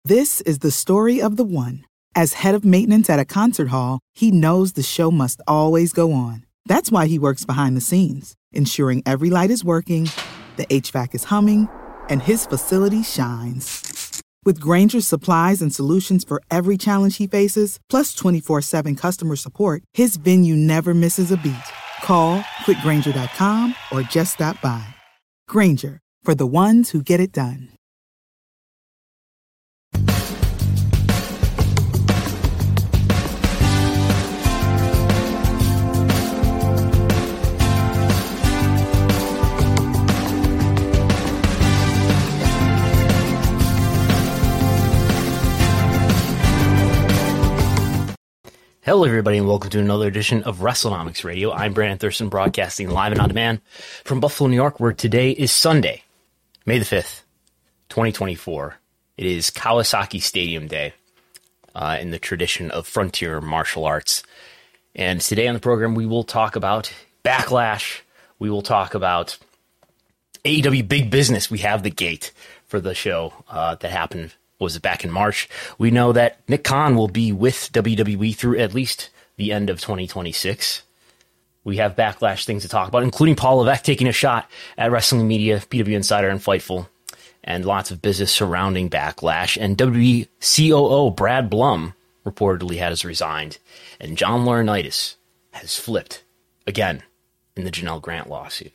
This is the story of the one. As head of maintenance at a concert hall, he knows the show must always go on. That's why he works behind the scenes, ensuring every light is working, the HVAC is humming, and his facility shines. With Grainger's supplies and solutions for every challenge he faces, plus 24/7 customer support, his venue never misses a beat. Call quickgrainger.com or just stop by. Grainger, for the ones who get it done. Hello, everybody, and welcome to another edition of WrestleNomics Radio. I'm Brandon Thurston, broadcasting live and on demand from Buffalo, New York, where today is Sunday, May the 5th, 2024. It is Kawasaki Stadium Day in the tradition of frontier martial arts. And today on the program, we will talk about Backlash. We will talk about AEW Big Business. We have the gate for the show that happened. Was it back in March? We know that Nick Khan will be with WWE through at least the end of 2026. We have Backlash things to talk about, including Paul Levesque taking a shot at Wrestling Media, PW Insider, and Fightful, and lots of business surrounding Backlash. And WWE COO Brad Blum reportedly has resigned, and John Laurinaitis has flipped again in the Janelle Grant lawsuit.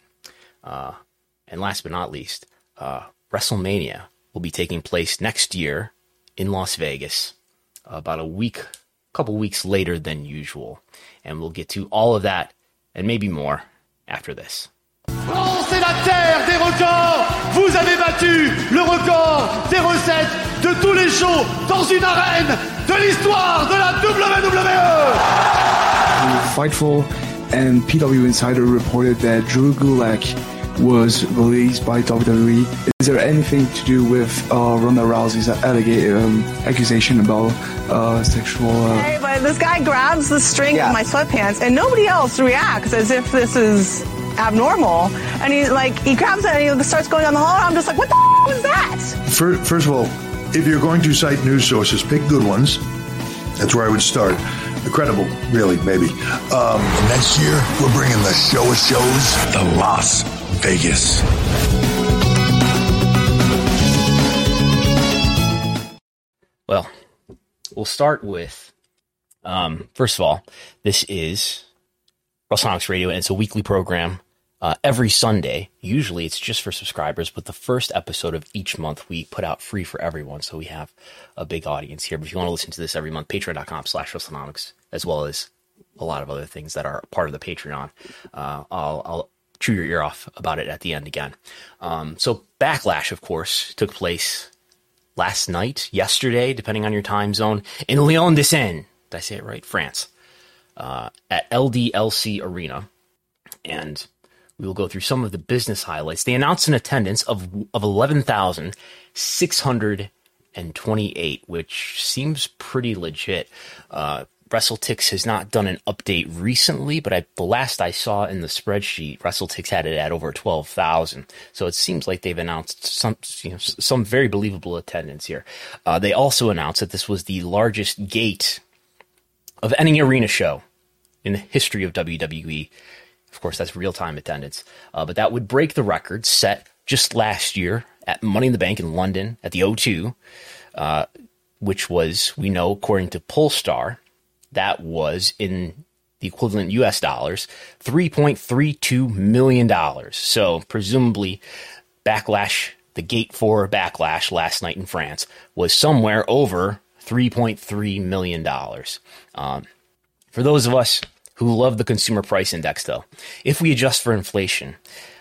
And last but not least, WrestleMania will be taking place next year in Las Vegas, about a couple weeks later than usual. And we'll get to all of that and maybe more after this. France est la terre des records. Vous avez battu le record des recettes de tous les shows dans une arène de l'histoire de la WWE. Fightful and PW Insider reported that Drew Gulak was released by WWE. Is there anything to do with Ronda Rousey's accusation about sexual... Hey, but this guy grabs the string of my sweatpants and nobody else reacts as if this is abnormal. And he grabs it and he starts going down the hall and I'm just like, what the was that? First of all, if you're going to cite news sources, pick good ones. That's where I would start. Credible, really, maybe. Next year, we're bringing the show of shows, the Las Vegas. Well, we'll start with, first of all, this is WrestleNomics Radio, and it's a weekly program every Sunday. Usually it's just for subscribers, but the first episode of each month we put out free for everyone, so we have a big audience here. But if you want to listen to this every month, patreon.com/WrestleNomics, as well as a lot of other things that are part of the Patreon. I'll chew your ear off about it at the end again. So Backlash, of course, took place yesterday, depending on your time zone, in Lyon des Seine. Did I say it right? France. At LDLC Arena. And we will go through some of the business highlights. They announced an attendance of 11,628, which seems pretty legit. WrestleTix has not done an update recently, but the last I saw in the spreadsheet, WrestleTix had it at over 12,000. So it seems like they've announced some very believable attendance here. They also announced that this was the largest gate of any arena show in the history of WWE. Of course, that's real-time attendance. But that would break the record set just last year at Money in the Bank in London at the O2, which was, we know, according to Polestar, that was in the equivalent US dollars, $3.32 million. So presumably Backlash, the gate for Backlash last night in France, was somewhere over $3.3 million. For those of us who love the consumer price index, though, if we adjust for inflation,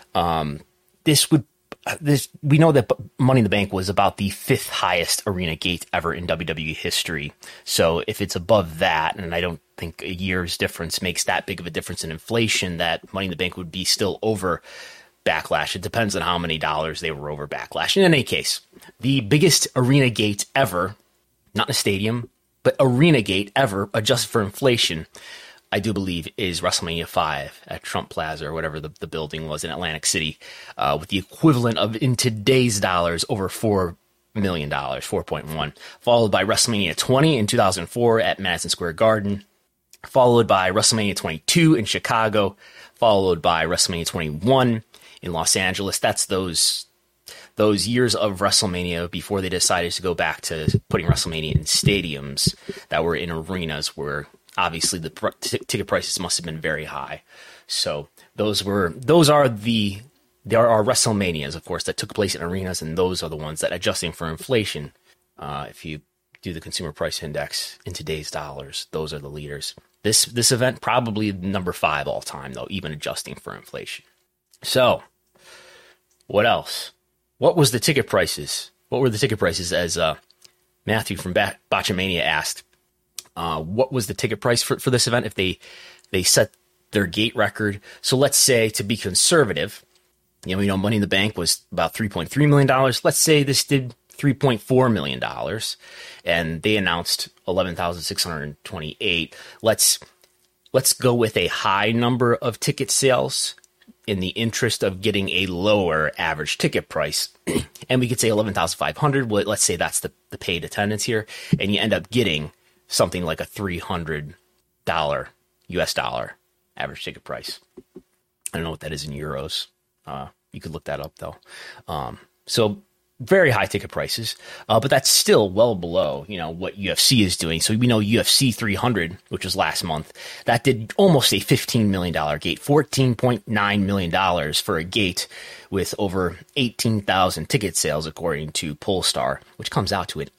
we know that Money in the Bank was about the 5th highest arena gate ever in WWE history. So if it's above that, and I don't think a year's difference makes that big of a difference in inflation, that Money in the Bank would be still over Backlash. It depends on how many dollars they were over Backlash. In any case, the biggest arena gate ever, not in a stadium, but arena gate ever, adjusted for inflation, I do believe, is WrestleMania 5 at Trump Plaza or whatever the building was in Atlantic City, with the equivalent of, in today's dollars, over $4 million, 4.1, followed by WrestleMania 20 in 2004 at Madison Square Garden, followed by WrestleMania 22 in Chicago, followed by WrestleMania 21 in Los Angeles. That's those years of WrestleMania before they decided to go back to putting WrestleMania in stadiums that were in arenas where obviously the ticket prices must have been very high. So there are WrestleManias, of course, that took place in arenas, and those are the ones that, adjusting for inflation, if you do the consumer price index in today's dollars, those are the leaders. This event probably number 5 all time, though, even adjusting for inflation. So, what else? What was the ticket prices? What were the ticket prices? As Matthew from Botchamania asked, what was the ticket price for this event if they set their gate record? So let's say, to be conservative, you know, Money in the Bank was about $3.3 million. Let's say this did $3.4 million, and they announced 11,628. Let's go with a high number of ticket sales in the interest of getting a lower average ticket price. And we could say 11,500. Well, let's say that's the paid attendance here, and you end up getting something like a $300 US dollar average ticket price. I don't know what that is in euros. You could look that up, though. So very high ticket prices, but that's still well below, what UFC is doing. So we know UFC 300, which was last month, that did almost a $15 million gate, $14.9 million for a gate with over 18,000 ticket sales, according to Polestar, which comes out to an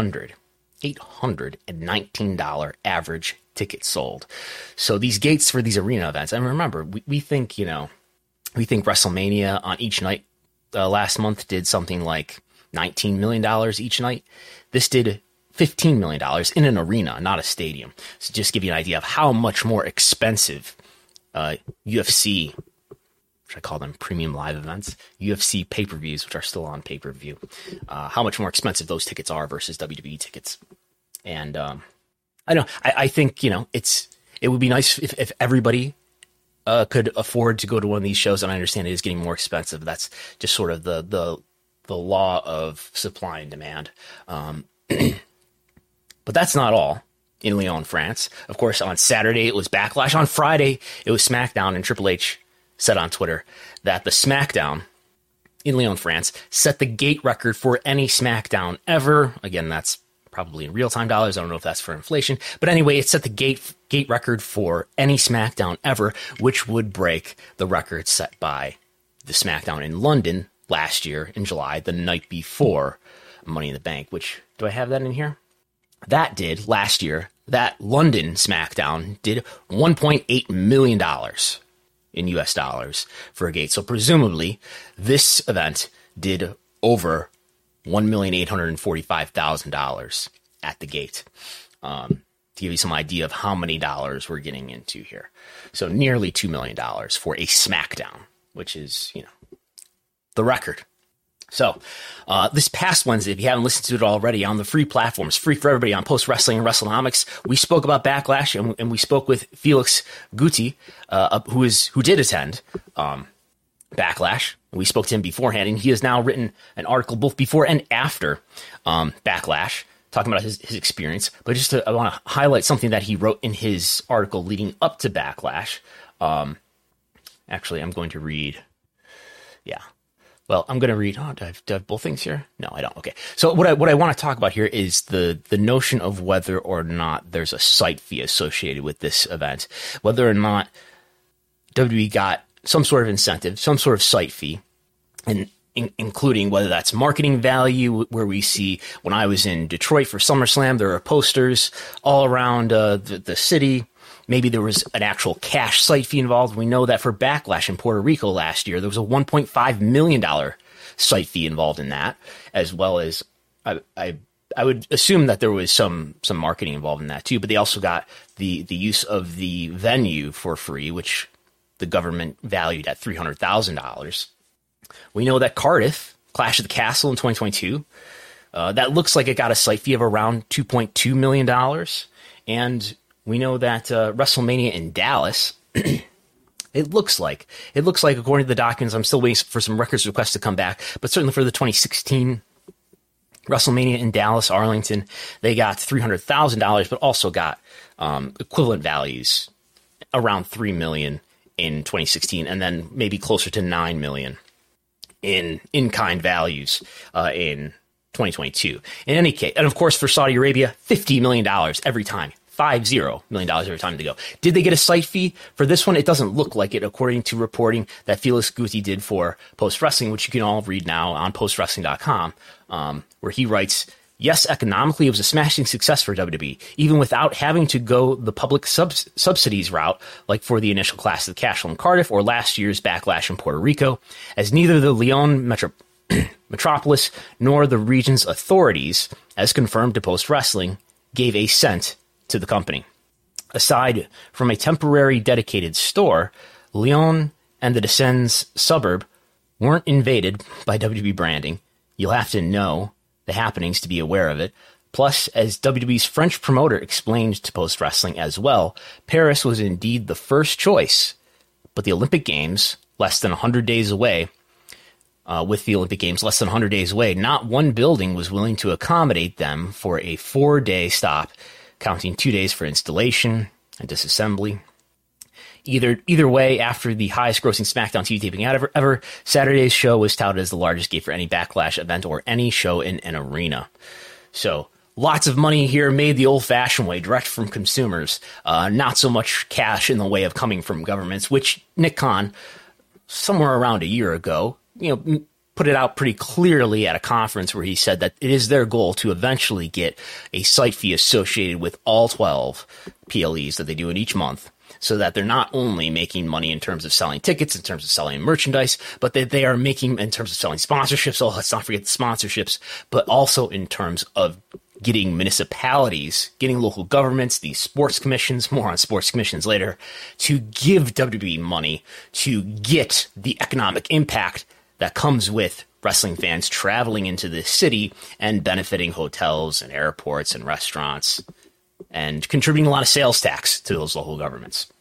$819 average ticket sold. So these gates for these arena events, and remember, we think WrestleMania on each night last month did something like $19 million each night. This did $15 million in an arena, not a stadium. So just give you an idea of how much more expensive UFC, which I call them premium live events, UFC pay-per-views, which are still on pay-per-view, how much more expensive those tickets are versus WWE tickets. And I think, it would be nice if everybody could afford to go to one of these shows, and I understand it is getting more expensive. That's just sort of the law of supply and demand. But that's not all in Lyon, France. Of course, on Saturday it was Backlash. On Friday it was SmackDown, and Triple H said on Twitter that the SmackDown in Lyon, France set the gate record for any SmackDown ever. Again, that's probably in real-time dollars. I don't know if that's for inflation. But anyway, it set the gate record for any SmackDown ever, which would break the record set by the SmackDown in London last year in July, the night before Money in the Bank, which, do I have that in here? That did, last year, that London SmackDown did $1.8 million in US dollars for a gate. So presumably, this event did over $1,845,000 at the gate, to give you some idea of how many dollars we're getting into here. So nearly $2 million for a SmackDown, which is, the record. So this past Wednesday, if you haven't listened to it already, on the free platforms, free for everybody on Post Wrestling and WrestleNomics, we spoke about Backlash, and we spoke with Felix Guti, who did attend Backlash. We spoke to him beforehand, and he has now written an article both before and after Backlash, talking about his experience. But I want to highlight something that he wrote in his article leading up to Backlash. Actually, I'm going to read. Yeah. Well, I'm going to read. Oh, do I have both things here? No, I don't. Okay. So what I want to talk about here is the notion of whether or not there's a site fee associated with this event, whether or not WWE got some sort of incentive, some sort of site fee, and including whether that's marketing value, where we see, when I was in Detroit for SummerSlam, there are posters all around the city. Maybe there was an actual cash site fee involved. We know that for Backlash in Puerto Rico last year, there was a $1.5 million site fee involved in that, as well as I would assume that there was some marketing involved in that too. But they also got the use of the venue for free, which the government valued at $300,000. We know that Cardiff, Clash of the Castle in 2022, that looks like it got a site fee of around $2.2 million. And we know that WrestleMania in Dallas, it looks like, according to the documents, I'm still waiting for some records requests to come back, but certainly for the 2016 WrestleMania in Dallas, Arlington, they got $300,000, but also got equivalent values around $3 million in 2016, and then maybe closer to $9 million in-kind values in 2022. In any case, and of course for Saudi Arabia, $50 million every time. $50 million every time they go. Did they get a site fee for this one? It doesn't look like it, according to reporting that Felix Guti did for Post Wrestling, which you can all read now on postwrestling.com, where he writes, yes, economically, it was a smashing success for WWE, even without having to go the public subsidies route, like for the initial Clash of the Castle in Cardiff or last year's Backlash in Puerto Rico, as neither the Lyon Metropolis nor the region's authorities, as confirmed to Post Wrestling, gave a cent to the company. Aside from a temporary dedicated store, Lyon and the Descends suburb weren't invaded by WWE branding. You'll have to know the happenings to be aware of it. Plus, as WWE's French promoter explained to Post Wrestling as well, Paris was indeed the first choice, but the Olympic Games, less than 100 days away, with the Olympic Games less than 100 days away, not one building was willing to accommodate them for a 4-day stop, counting 2 days for installation and disassembly. Either way, after the highest grossing SmackDown TV taping ever, Saturday's show was touted as the largest gate for any Backlash event or any show in an arena. So lots of money here made the old-fashioned way, direct from consumers. Not so much cash in the way of coming from governments, which Nick Khan, somewhere around a year ago, put it out pretty clearly at a conference where he said that it is their goal to eventually get a site fee associated with all 12 PLEs that they do in each month, so that they're not only making money in terms of selling tickets, in terms of selling merchandise, but that they are making in terms of selling sponsorships. Oh, let's not forget the sponsorships, but also in terms of getting municipalities, getting local governments, these sports commissions, more on sports commissions later, to give WWE money to get the economic impact that comes with wrestling fans traveling into the city and benefiting hotels and airports and restaurants and contributing a lot of sales tax to those local governments.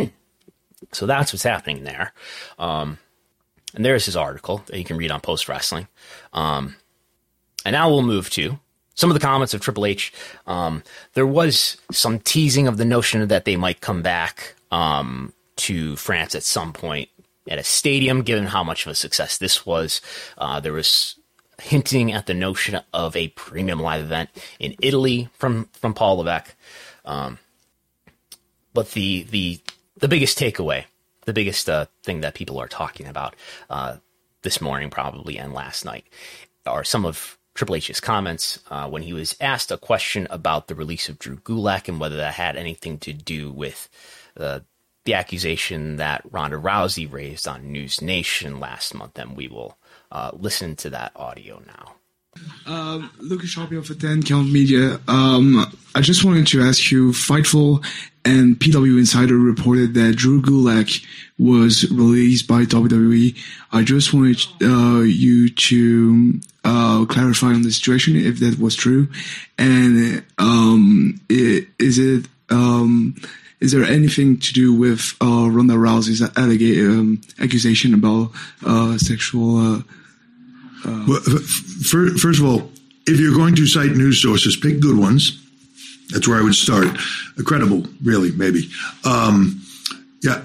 So that's what's happening there. And there's his article that you can read on Post Wrestling. And now we'll move to some of the comments of Triple H. There was some teasing of the notion that they might come back to France at some point at a stadium, given how much of a success this was. There was hinting at the notion of a premium live event in Italy from Paul Levesque. But the biggest takeaway, the biggest thing that people are talking about this morning probably and last night are some of Triple H's comments when he was asked a question about the release of Drew Gulak and whether that had anything to do with the accusation that Ronda Rousey raised on News Nation last month, and we will listen to that audio now. Lucas Sharpio for 10 Count Media. I just wanted to ask you, Fightful and PW Insider reported that Drew Gulak was released by WWE. I just wanted you to clarify on the situation, if that was true. And is there anything to do with Ronda Rousey's accusation about sexual... Well, first of all, if you're going to cite news sources, pick good ones. That's where I would start. Credible, really, maybe. Yeah.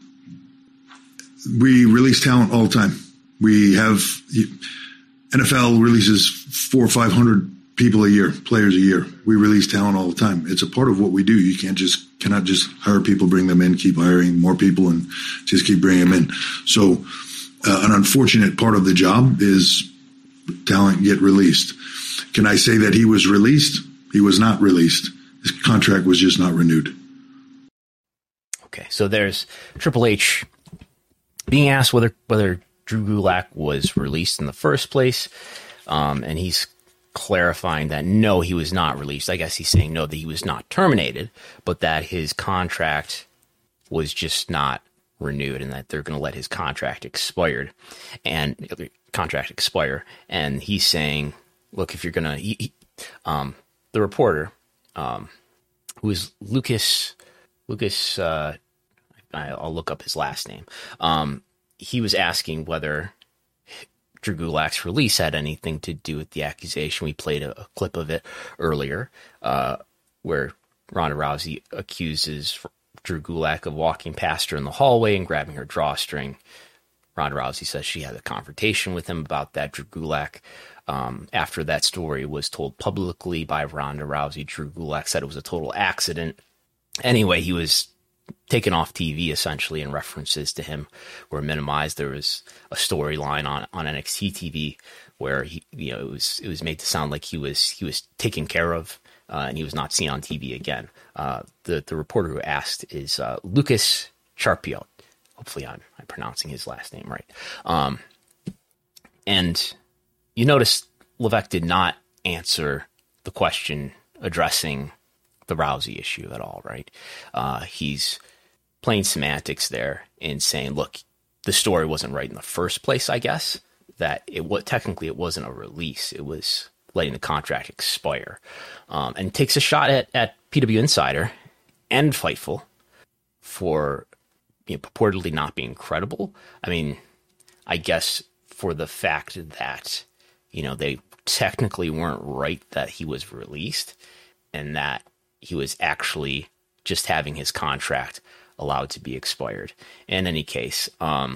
We release talent all the time. We have... NFL releases 400 or 500 people a year, players a year. We release talent all the time. It's a part of what we do. You cannot just hire people, bring them in, keep hiring more people, and just keep bringing them in. So an unfortunate part of the job is talent get released. Can I say that he was released? He was not released. His contract was just not renewed. Okay, so there's Triple H being asked whether Drew Gulak was released in the first place, and he's clarifying that no, he was not released. I guess he's saying no, that he was not terminated, but that his contract was just not renewed, and that they're going to let his contract expire. And he's saying, look, if you're going to, the reporter, who is Lucas, I'll look up his last name. He was asking whether Drew Gulak's release had anything to do with the accusation. We played a clip of it earlier where Ronda Rousey accuses Drew Gulak of walking past her in the hallway and grabbing her drawstring. Ronda Rousey says she had a confrontation with him about that. Drew Gulak, after that story was told publicly by Ronda Rousey, Drew Gulak said it was a total accident. Anyway, he was taken off TV essentially, and references to him were minimized. There was a storyline on NXT TV where it was made to sound like he was taken care of, and he was not seen on TV again. The reporter who asked is Lucas Charpiot. Hopefully I'm pronouncing his last name right. And you notice Levesque did not answer the question addressing the Rousey issue at all, right? He's playing semantics there and saying, look, the story wasn't right in the first place, I guess. That technically it wasn't a release. It was letting the contract expire. And takes a shot at PW Insider and Fightful for purportedly not being credible. I mean, I guess for the fact that, they technically weren't right that he was released and that he was actually just having his contract allowed to be expired. In any case,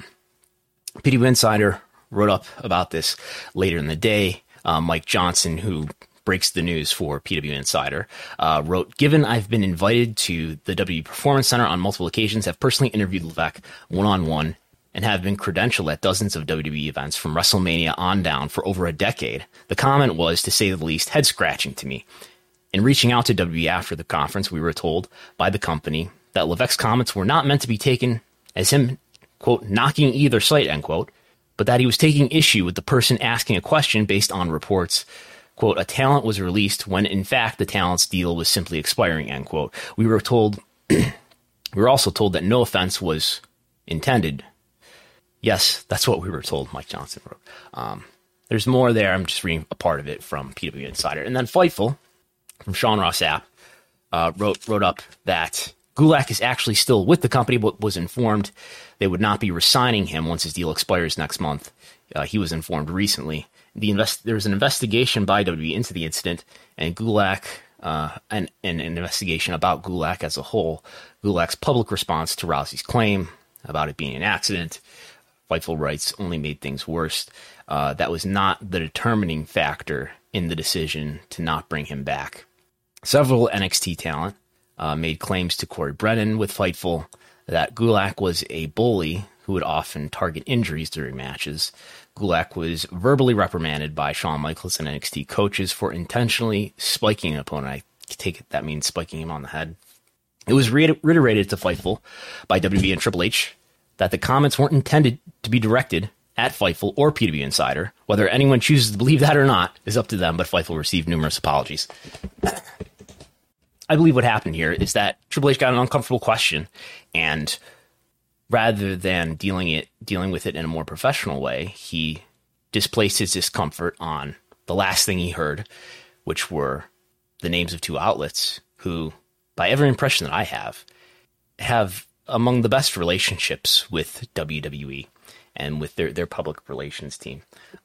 PW Insider wrote up about this later in the day. Mike Johnson, who breaks the news for PW Insider, wrote, given I've been invited to the WWE Performance Center on multiple occasions, have personally interviewed Levesque one-on-one, and have been credentialed at dozens of WWE events from WrestleMania on down for over a decade, the comment was, to say the least, head-scratching to me. In reaching out to WWE after the conference, we were told by the company that Levesque's comments were not meant to be taken as him, quote, knocking either site, end quote, but that he was taking issue with the person asking a question based on reports, quote, a talent was released when, in fact, the talent's deal was simply expiring, end quote. We were also told that no offense was intended. Yes, that's what we were told, Mike Johnson wrote. There's more there. I'm just reading a part of it from PW Insider. And then Fightful, from Sean Ross Sapp, wrote up that Gulak is actually still with the company, but was informed they would not be re-signing him once his deal expires next month. He was informed recently. There was an investigation by WWE into the incident, and Gulak, and an investigation about Gulak as a whole. Gulak's public response to Rousey's claim about it being an accident, Fightful writes, only made things worse. That was not the determining factor in the decision to not bring him back. Several NXT talent made claims to Corey Brennan with Fightful that Gulak was a bully who would often target injuries during matches. Gulak was verbally reprimanded by Shawn Michaels and NXT coaches for intentionally spiking an opponent. I take it that means spiking him on the head. It was reiterated to Fightful by WWE and Triple H that the comments weren't intended to be directed at Fightful or PW Insider. Whether anyone chooses to believe that or not is up to them, but Fightful received numerous apologies. I believe what happened here is that Triple H got an uncomfortable question, and rather than dealing with it in a more professional way, he displaced his discomfort on the last thing he heard, which were the names of two outlets who, by every impression that I have among the best relationships with WWE and with their public relations team.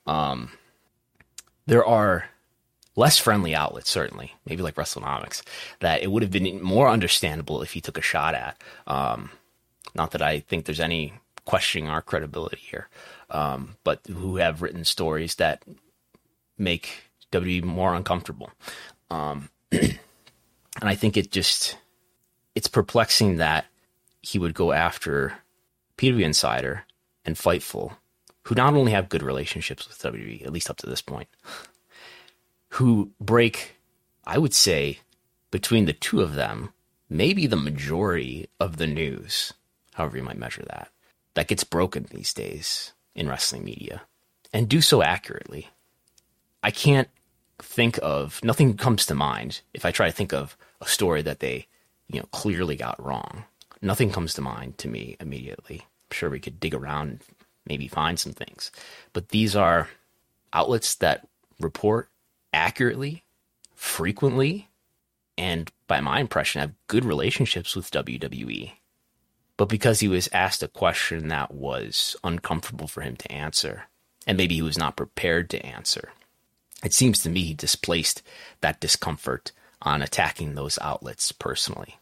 There are less friendly outlets, certainly, maybe like WrestleNomics, that it would have been more understandable if he took a shot at. Not that I think there's any questioning our credibility here, but who have written stories that make WWE more uncomfortable. And I think it's perplexing that he would go after PW Insider and Fightful, who not only have good relationships with WWE, at least up to this point, who break, I would say, between the two of them, maybe the majority of the news, however you might measure that gets broken these days in wrestling media, and do so accurately. I can't think of, nothing comes to mind if I try to think of a story that they, clearly got wrong. Nothing comes to mind to me immediately. I'm sure we could dig around and maybe find some things. But these are outlets that report accurately, frequently, and by my impression, have good relationships with WWE. But because he was asked a question that was uncomfortable for him to answer, and maybe he was not prepared to answer. It seems to me he displaced that discomfort on attacking those outlets personally.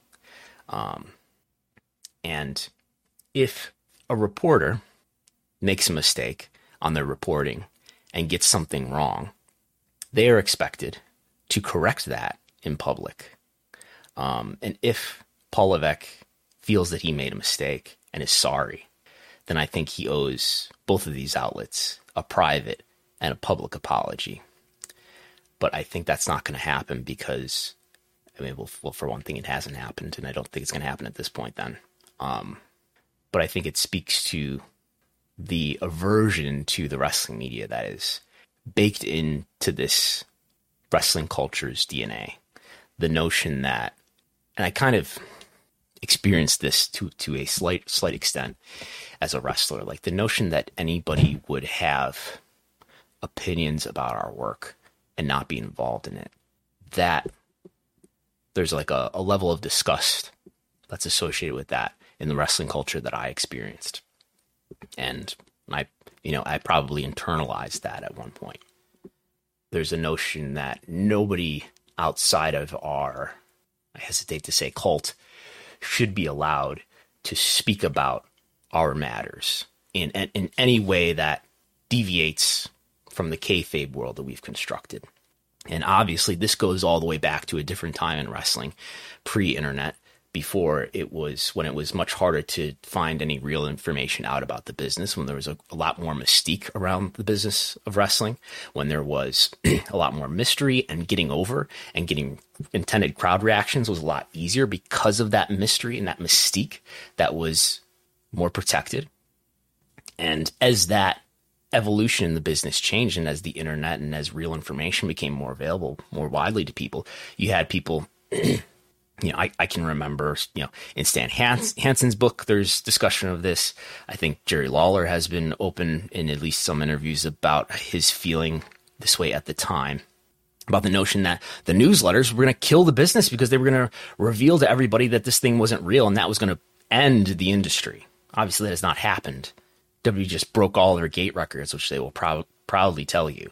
And if a reporter makes a mistake on their reporting and gets something wrong, they are expected to correct that in public. And if Paul Levesque feels that he made a mistake and is sorry, then I think he owes both of these outlets a private and a public apology. But I think that's not going to happen because, I mean, well, for one thing, it hasn't happened, and I don't think it's going to happen at this point then. But I think it speaks to the aversion to the wrestling media that is baked into this wrestling culture's DNA. The notion that, and I kind of experienced this to a slight extent as a wrestler, like the notion that anybody would have opinions about our work and not be involved in it, that there's like a level of disgust that's associated with that in the wrestling culture that I experienced. And I probably internalized that at one point. There's a notion that nobody outside of our, I hesitate to say cult, should be allowed to speak about our matters in any way that deviates from the kayfabe world that we've constructed. And obviously this goes all the way back to a different time in wrestling, pre-internet, when it was much harder to find any real information out about the business, when there was a lot more mystique around the business of wrestling, when there was a lot more mystery, and getting over and getting intended crowd reactions was a lot easier because of that mystery and that mystique that was more protected. And as that evolution in the business changed, and as the internet and as real information became more available more widely to people, you had people I can remember, in Stan Hansen's book, there's discussion of this. I think Jerry Lawler has been open in at least some interviews about his feeling this way at the time, about the notion that the newsletters were going to kill the business because they were going to reveal to everybody that this thing wasn't real, and that was going to end the industry. Obviously, that has not happened. WWE just broke all their gate records, which they will proudly tell you.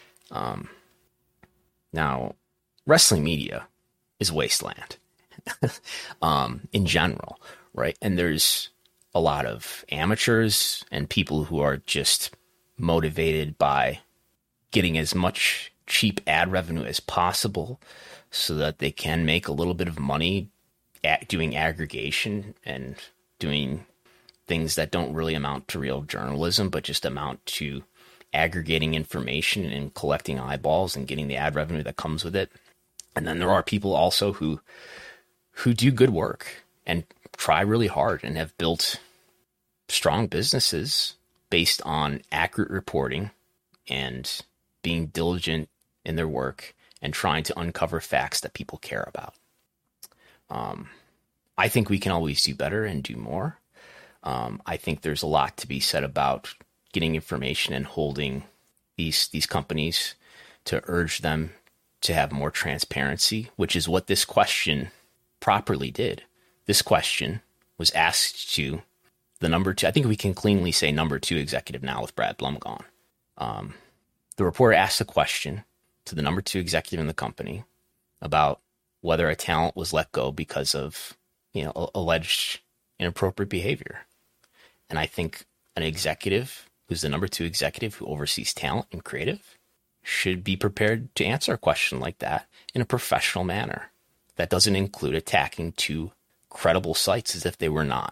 Now, wrestling media is a wasteland. In general, right? And there's a lot of amateurs and people who are just motivated by getting as much cheap ad revenue as possible so that they can make a little bit of money doing aggregation and doing things that don't really amount to real journalism, but just amount to aggregating information and collecting eyeballs and getting the ad revenue that comes with it. And then there are people also who do good work and try really hard and have built strong businesses based on accurate reporting and being diligent in their work and trying to uncover facts that people care about. I think we can always do better and do more. I think there's a lot to be said about getting information and holding these companies to urge them to have more transparency, which is what this question properly did. This question was asked to the number 2, I think we can cleanly say number 2 executive now with Brad Blum gone. The reporter asked a question to the number 2 executive in the company about whether a talent was let go because of, alleged inappropriate behavior. And I think an executive who's the number 2 executive who oversees talent and creative should be prepared to answer a question like that in a professional manner. That doesn't include attacking 2 credible sites as if they were not.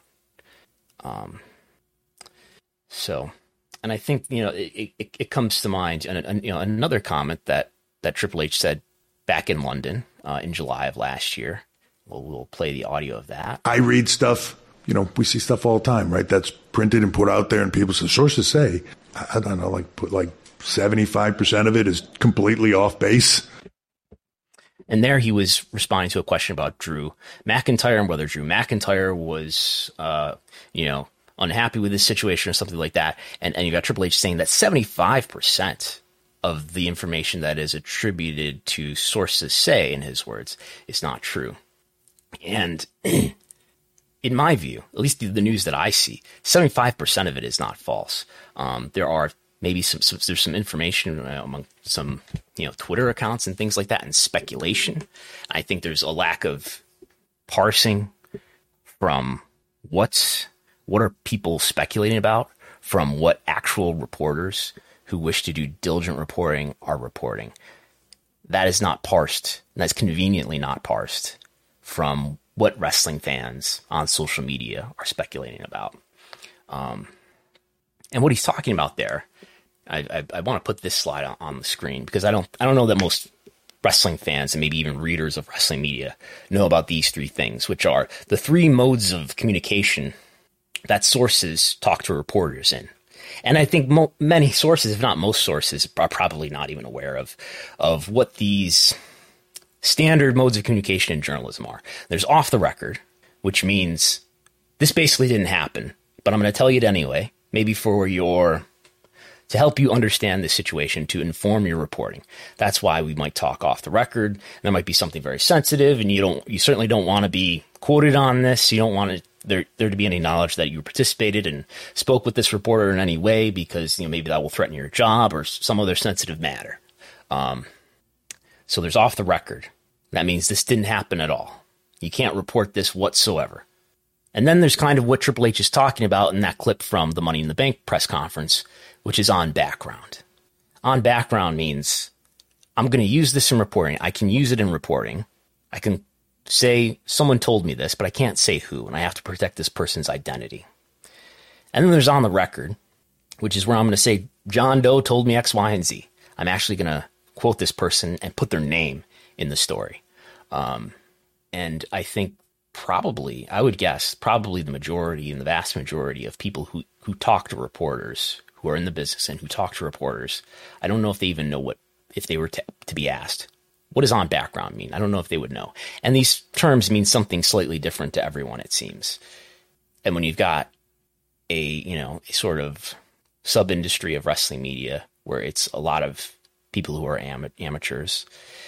And I think, it comes to mind, and another comment that Triple H said back in London in July of last year. We'll play the audio of that. I read stuff, we see stuff all the time, right? That's printed and put out there, and people say, sources say, I don't know, put 75% of it is completely off base. And there he was responding to a question about Drew McIntyre and whether Drew McIntyre was, unhappy with this situation or something like that. And you got Triple H saying that 75% of the information that is attributed to sources say, in his words, is not true. And in my view, at least the news that I see, 75% of it is not false. There are maybe there's some information among some, Twitter accounts and things like that, and speculation. I think there's a lack of parsing from what are people speculating about from what actual reporters who wish to do diligent reporting are reporting. That is not parsed, and that's conveniently not parsed from what wrestling fans on social media are speculating about. And what he's talking about there, I want to put this slide on the screen because I don't know that most wrestling fans and maybe even readers of wrestling media know about these three things, which are the three modes of communication that sources talk to reporters in. And I think many sources, if not most sources, are probably not even aware of what these standard modes of communication in journalism are. There's off the record, which means this basically didn't happen, but I'm going to tell you it anyway, maybe to help you understand the situation, to inform your reporting. That's why we might talk off the record. There might be something very sensitive, and you certainly don't want to be quoted on this. You don't want there to be any knowledge that you participated and spoke with this reporter in any way, because maybe that will threaten your job or some other sensitive matter. So there's off the record. That means this didn't happen at all. You can't report this whatsoever. And then there's kind of what Triple H is talking about in that clip from the Money in the Bank press conference, which is on background. On background means I'm going to use this in reporting. I can use it in reporting. I can say someone told me this, but I can't say who, and I have to protect this person's identity. And then there's on the record, which is where I'm going to say John Doe told me X, Y, and Z. I'm actually going to quote this person and put their name in the story. And I think I would guess probably the majority and the vast majority of people who talk to reporters, who are in the business and who talk to reporters, I don't know if they even know if they were to be asked, what does on background mean? I don't know if they would know. And these terms mean something slightly different to everyone, it seems. And when you've got a sort of sub-industry of wrestling media where it's a lot of people who are amateurs,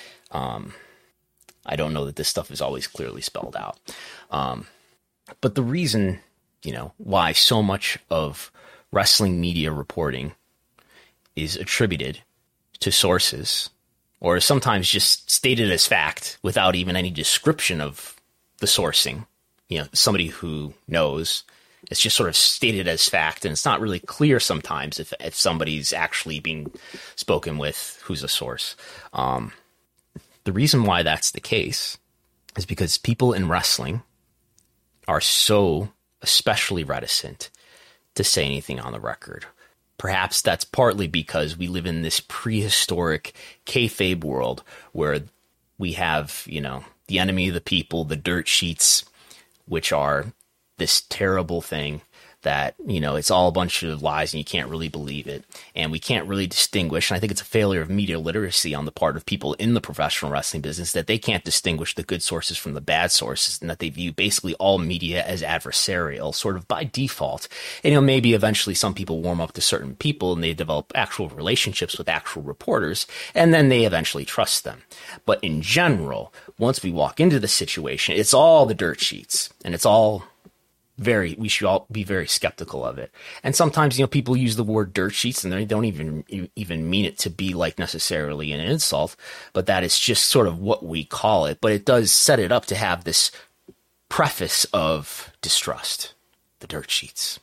I don't know that this stuff is always clearly spelled out. But the reason, why so much of wrestling media reporting is attributed to sources, or is sometimes just stated as fact without even any description of the sourcing, somebody who knows, it's just sort of stated as fact, and it's not really clear sometimes if somebody's actually being spoken with who's a source. The reason why that's the case is because people in wrestling are so especially reticent to say anything on the record. Perhaps that's partly because we live in this prehistoric kayfabe world where we have, the enemy of the people, the dirt sheets, which are this terrible thing that, it's all a bunch of lies and you can't really believe it. And we can't really distinguish. And I think it's a failure of media literacy on the part of people in the professional wrestling business that they can't distinguish the good sources from the bad sources, and that they view basically all media as adversarial, sort of by default. And, maybe eventually some people warm up to certain people and they develop actual relationships with actual reporters, and then they eventually trust them. But in general, once we walk into the situation, it's all the dirt sheets, and it's all we should all be very skeptical of it. And sometimes, people use the word dirt sheets and they don't even mean it to be like necessarily an insult, but that is just sort of what we call it. But it does set it up to have this preface of distrust, the dirt sheets.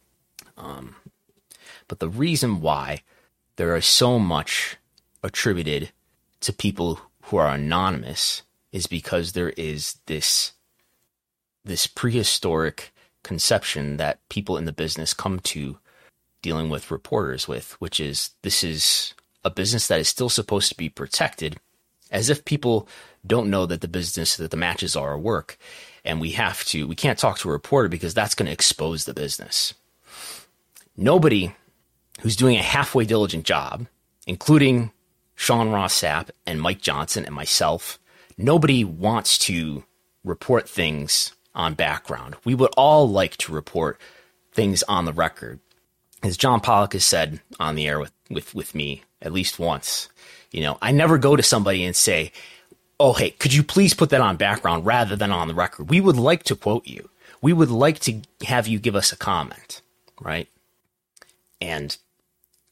But the reason why there is so much attributed to people who are anonymous is because there is this prehistoric conception that people in the business come to dealing with reporters with, which is this is a business that is still supposed to be protected, as if people don't know that the matches are work, and we can't talk to a reporter because that's going to expose the business. Nobody who's doing a halfway diligent job, including Sean Ross Sapp and Mike Johnson and myself, nobody wants to report things on background. We would all like to report things on the record. As John Pollock has said on the air with me at least once, I never go to somebody and say, oh, hey, could you please put that on background rather than on the record? We would like to quote you. We would like to have you give us a comment, right? And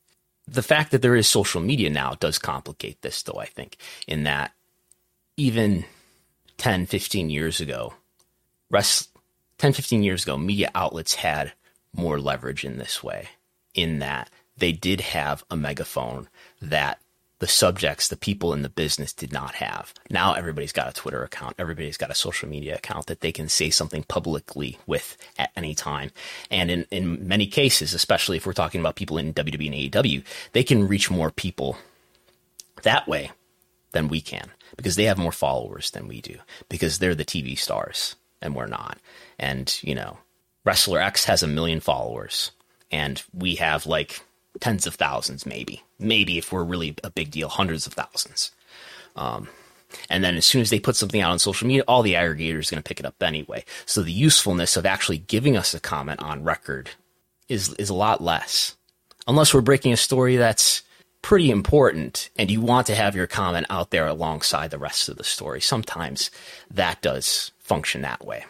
the fact that there is social media now does complicate this, though, I think, in that even 10, 15 years ago, 10, 15 years ago, media outlets had more leverage in this way, in that they did have a megaphone that the subjects, the people in the business did not have. Now everybody's got a Twitter account. Everybody's got a social media account that they can say something publicly with at any time. And in many cases, especially if we're talking about people in WWE and AEW, they can reach more people that way than we can, because they have more followers than we do, because they're the TV stars and we're not. And, you know, Wrestler X has 1 million followers and we have like tens of thousands, maybe if we're really a big deal, hundreds of thousands. And then as soon as they put something out on social media, all the aggregators are going to pick it up anyway. So the usefulness of actually giving us a comment on record is a lot less, unless we're breaking a story that's pretty important and you want to have your comment out there alongside the rest of the story. Sometimes that does function that way.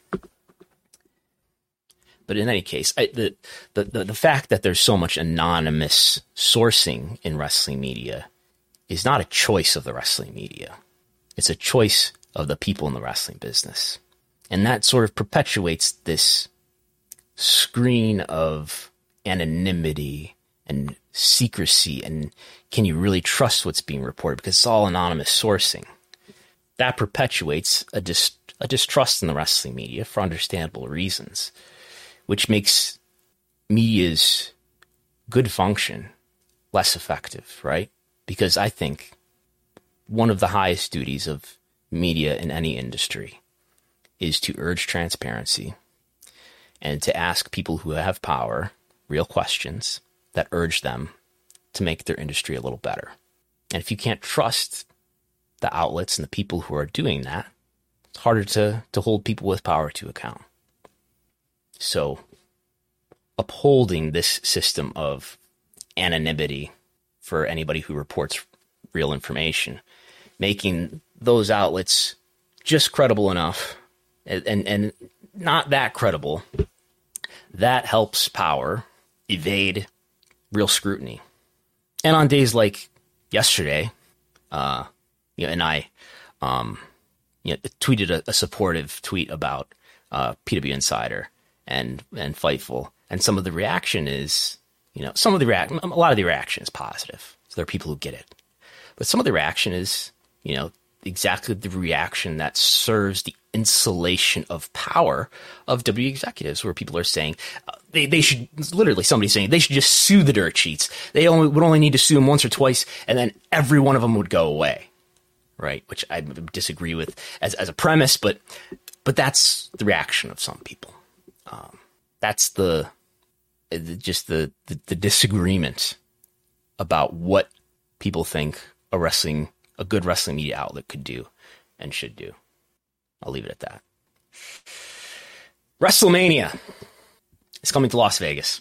But in any case, the fact that there's so much anonymous sourcing in wrestling media is not a choice of the wrestling media. It's a choice of the people in the wrestling business. And that sort of perpetuates this screen of anonymity and secrecy. And can you really trust what's being reported? Because it's all anonymous sourcing. That perpetuates a distrust in the wrestling media for understandable reasons, which makes media's good function less effective, right? Because I think one of the highest duties of media in any industry is to urge transparency and to ask people who have power real questions that urge them to make their industry a little better. And if you can't trust the outlets and the people who are doing that, it's harder to hold people with power to account. So upholding this system of anonymity for anybody who reports real information, making those outlets just credible enough and not that credible, that helps power evade real scrutiny. And on days like yesterday, and I tweeted a supportive tweet about PW Insider and Fightful, and some of the reaction is, a lot of the reaction is positive. So there are people who get it. But some of the reaction is, exactly the reaction that serves the insulation of power of W executives, where people are saying they should, literally somebody saying they should just sue the dirt sheets. They would only need to sue them once or twice, and then every one of them would go away, right? Which I disagree with as a premise, but that's the reaction of some people. That's the disagreement about what people think a good wrestling media outlet could do and should do. I'll leave it at that. WrestleMania is coming to Las Vegas.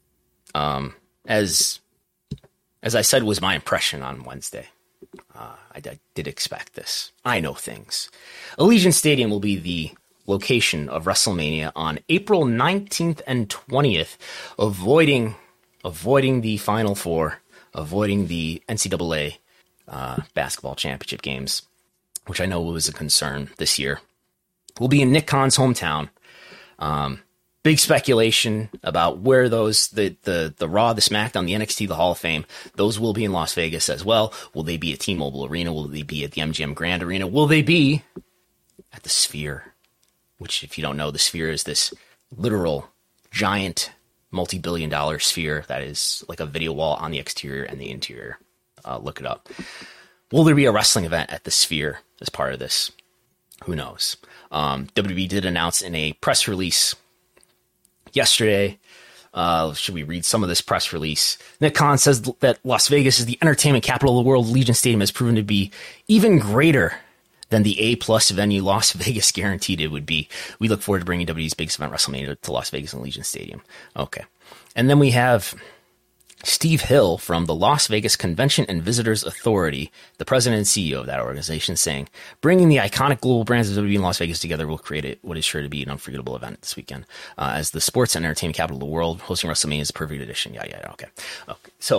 As I said, was my impression on Wednesday. I did expect this. I know things. Allegiant Stadium will be the location of WrestleMania on April 19th and 20th, avoiding the Final Four, avoiding the NCAA basketball championship games, which I know was a concern this year. Will be in Nick Khan's hometown. Big speculation about where those, the Raw, the SmackDown, the NXT, the Hall of Fame, those will be in Las Vegas as well. Will they be at T-Mobile Arena? Will they be at the MGM Grand Arena? Will they be at the Sphere? Which, if you don't know, the Sphere is this literal giant multi-billion-dollar sphere that is like a video wall on the exterior and the interior. Look it up. Will there be a wrestling event at the Sphere as part of this? Who knows? WWE did announce in a press release yesterday. Should we read some of this press release? Nick Khan says that Las Vegas is the entertainment capital of the world. Allegiant Stadium has proven to be even greater than the A+ venue Las Vegas guaranteed it would be. We look forward to bringing WWE's biggest event, WrestleMania, to Las Vegas and Allegiant Stadium. Okay. And then we have Steve Hill from the Las Vegas Convention and Visitors Authority, the president and CEO of that organization, saying, bringing the iconic global brands of WWE and Las Vegas together will create what is sure to be an unforgettable event this weekend. As the sports and entertainment capital of the world, hosting WrestleMania is a perfect addition. Yeah, okay. So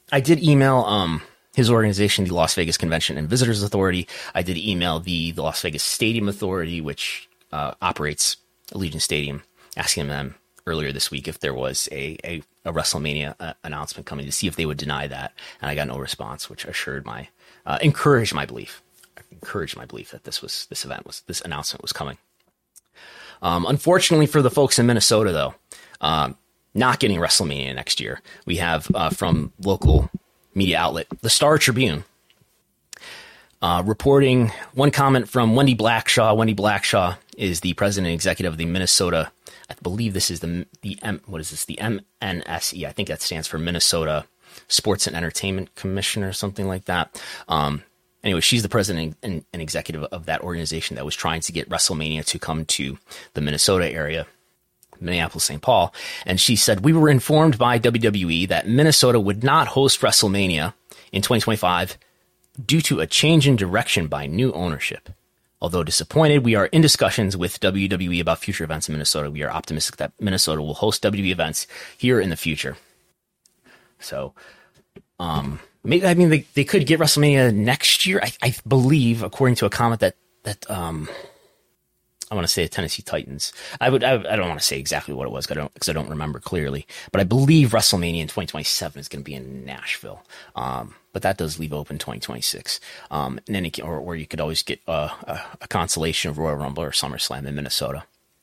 I did email his organization, the Las Vegas Convention and Visitors Authority. I did email the Las Vegas Stadium Authority, which operates Allegiant Stadium, asking them earlier this week if there was a WrestleMania announcement coming, to see if they would deny that. And I got no response, which encouraged my belief that this announcement was coming. Unfortunately for the folks in Minnesota, though, not getting WrestleMania next year, we have from local media outlet, the Star Tribune, reporting one comment from Wendy Blackshaw. Wendy Blackshaw is the president and executive of the Minnesota, I believe this is the MNSE. I think that stands for Minnesota Sports and Entertainment Commission or something like that. Anyway, she's the president and executive of that organization that was trying to get WrestleMania to come to the Minnesota area, Minneapolis, St. Paul. And she said, we were informed by WWE that Minnesota would not host WrestleMania in 2025 due to a change in direction by new ownership. Although disappointed, we are in discussions with WWE about future events in Minnesota. We are optimistic that Minnesota will host WWE events here in the future. So, maybe, I mean, they could get WrestleMania next year. I believe, according to a comment that I want to say the Tennessee Titans. I don't want to say exactly what it was because I don't remember clearly, but I believe WrestleMania in 2027 is going to be in Nashville. But that does leave open 2026. And then or you could always get a consolation of Royal Rumble or SummerSlam in Minnesota.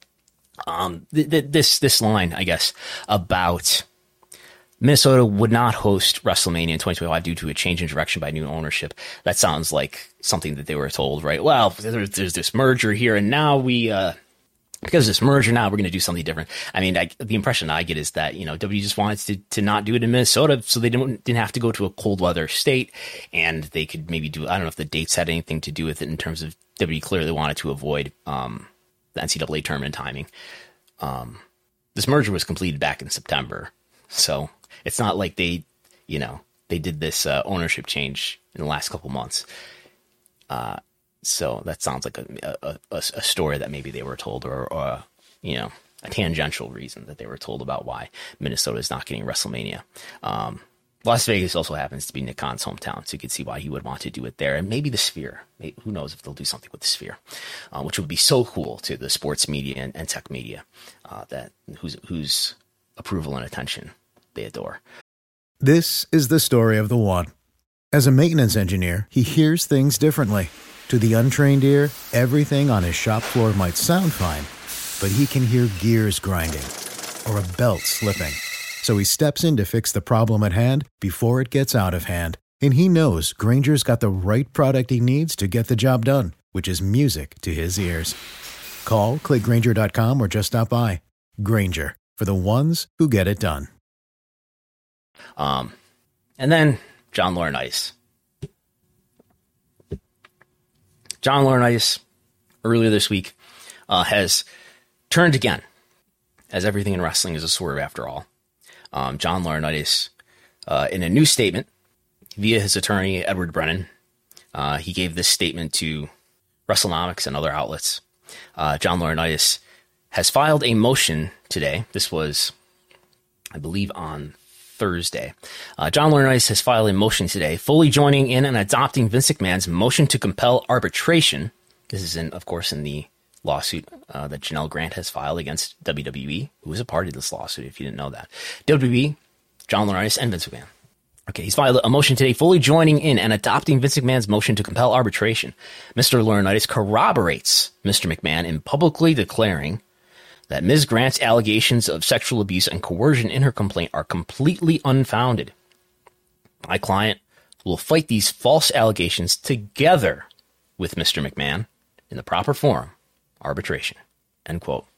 This line, I guess, about Minnesota would not host WrestleMania in 2025 due to a change in direction by new ownership. That sounds like something that they were told, right? Well, there's this merger here, and now because of this merger, now we're going to do something different. I mean, the impression I get is that, WWE just wanted to not do it in Minnesota, so they didn't have to go to a cold weather state, and they could maybe do, I don't know if the dates had anything to do with it in terms of WWE clearly wanted to avoid the NCAA tournament timing. This merger was completed back in September, so it's not like they did this ownership change in the last couple months. So that sounds like a story that maybe they were told, or a tangential reason that they were told about why Minnesota is not getting WrestleMania. Las Vegas also happens to be Nick Khan's hometown, so you can see why he would want to do it there. And maybe the Sphere. Who knows if they'll do something with the Sphere, which would be so cool to the sports media and tech media whose approval and attention they adore. This is the story of the one. As a maintenance engineer, he hears things differently. To the untrained ear, everything on his shop floor might sound fine, but he can hear gears grinding or a belt slipping. So he steps in to fix the problem at hand before it gets out of hand. And he knows Grainger's got the right product he needs to get the job done, which is music to his ears. Call, click Grainger.com, or just stop by. Grainger, for the ones who get it done. And then John Laurinaitis. John Laurinaitis, earlier this week, has turned again, as everything in wrestling is a swerve after all. John Laurinaitis, in a new statement via his attorney, Edward Brennan, he gave this statement to WrestleNomics and other outlets. John Laurinaitis has filed a motion today. This was, I believe, on Thursday. John Laurinaitis has filed a motion today, fully joining in and adopting Vince McMahon's motion to compel arbitration. This is, of course, in the lawsuit that Janelle Grant has filed against WWE, who is a party to this lawsuit, if you didn't know that. WWE, John Laurinaitis, and Vince McMahon. Okay, he's filed a motion today, fully joining in and adopting Vince McMahon's motion to compel arbitration. Mr. Laurinaitis corroborates Mr. McMahon in publicly declaring that Ms. Grant's allegations of sexual abuse and coercion in her complaint are completely unfounded. My client will fight these false allegations together with Mr. McMahon in the proper forum, arbitration. End quote.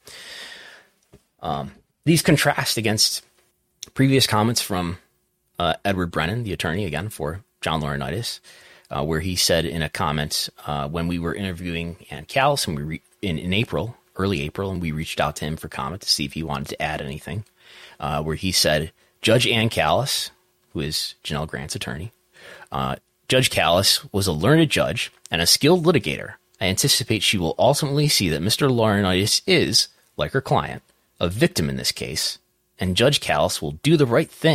These contrast against previous comments from Edward Brennan, the attorney, again, for John Laurinaitis, where he said in a comment when we were interviewing Ann Callis and in April, early April, and we reached out to him for comment to see if he wanted to add anything, where he said, Judge Ann Callis, who is Janelle Grant's attorney, Judge Callis was a learned judge and a skilled litigator. I anticipate she will ultimately see that Mr. Laurinaitis is, like her client, a victim in this case, and Judge Callis will do the right thing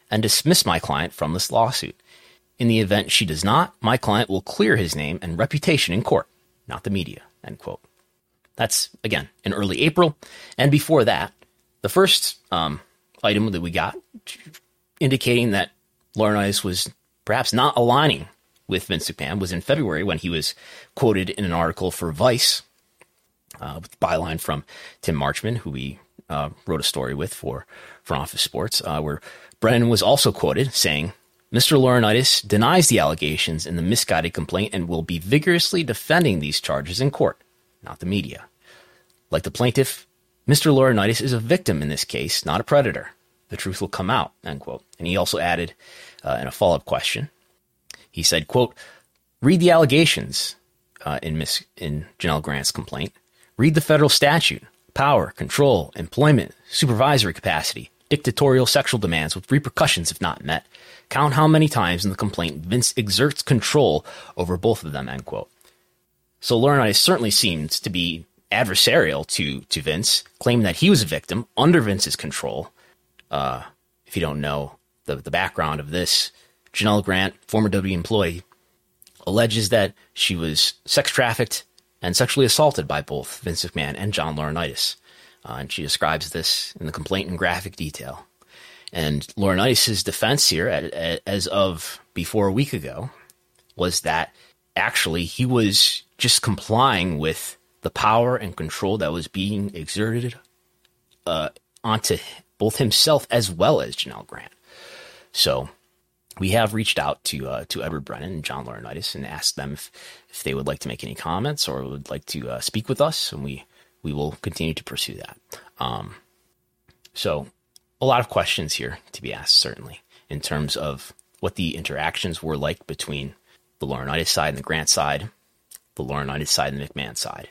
and dismiss my client from this lawsuit. In the event she does not, my client will clear his name and reputation in court, not the media, end quote. That's, again, in early April. And before that, the first item that we got indicating that Laurinaitis was perhaps not aligning with Vince McMahon was in February when he was quoted in an article for Vice, with byline from Tim Marchman, who we wrote a story with for Front Office Sports, where Brennan was also quoted saying, Mr. Laurinaitis denies the allegations in the misguided complaint and will be vigorously defending these charges in court, not the media. Like the plaintiff, Mr. Laurinaitis is a victim in this case, not a predator. The truth will come out, end quote. And he also added in a follow-up question, he said, quote, read the allegations in Janelle Grant's complaint. Read the federal statute, power, control, employment, supervisory capacity, dictatorial sexual demands with repercussions if not met. Count how many times in the complaint Vince exerts control over both of them, end quote. So Laurinaitis certainly seems to be adversarial to Vince, claiming that he was a victim under Vince's control. If you don't know the background of this, Janelle Grant, former WWE employee, alleges that she was sex trafficked and sexually assaulted by both Vince McMahon and John Laurinaitis. And she describes this in the complaint in graphic detail. And Laurinaitis' defense here, as of before a week ago, was that actually he was just complying with the power and control that was being exerted onto both himself as well as Janelle Grant. So we have reached out to Edward Brennan and John Laurinaitis and asked them if they would like to make any comments or would like to speak with us, and we will continue to pursue that. So a lot of questions here to be asked, certainly, in terms of what the interactions were like between the Laurinaitis side and the Grant side, the Laurinaitis side and the McMahon side.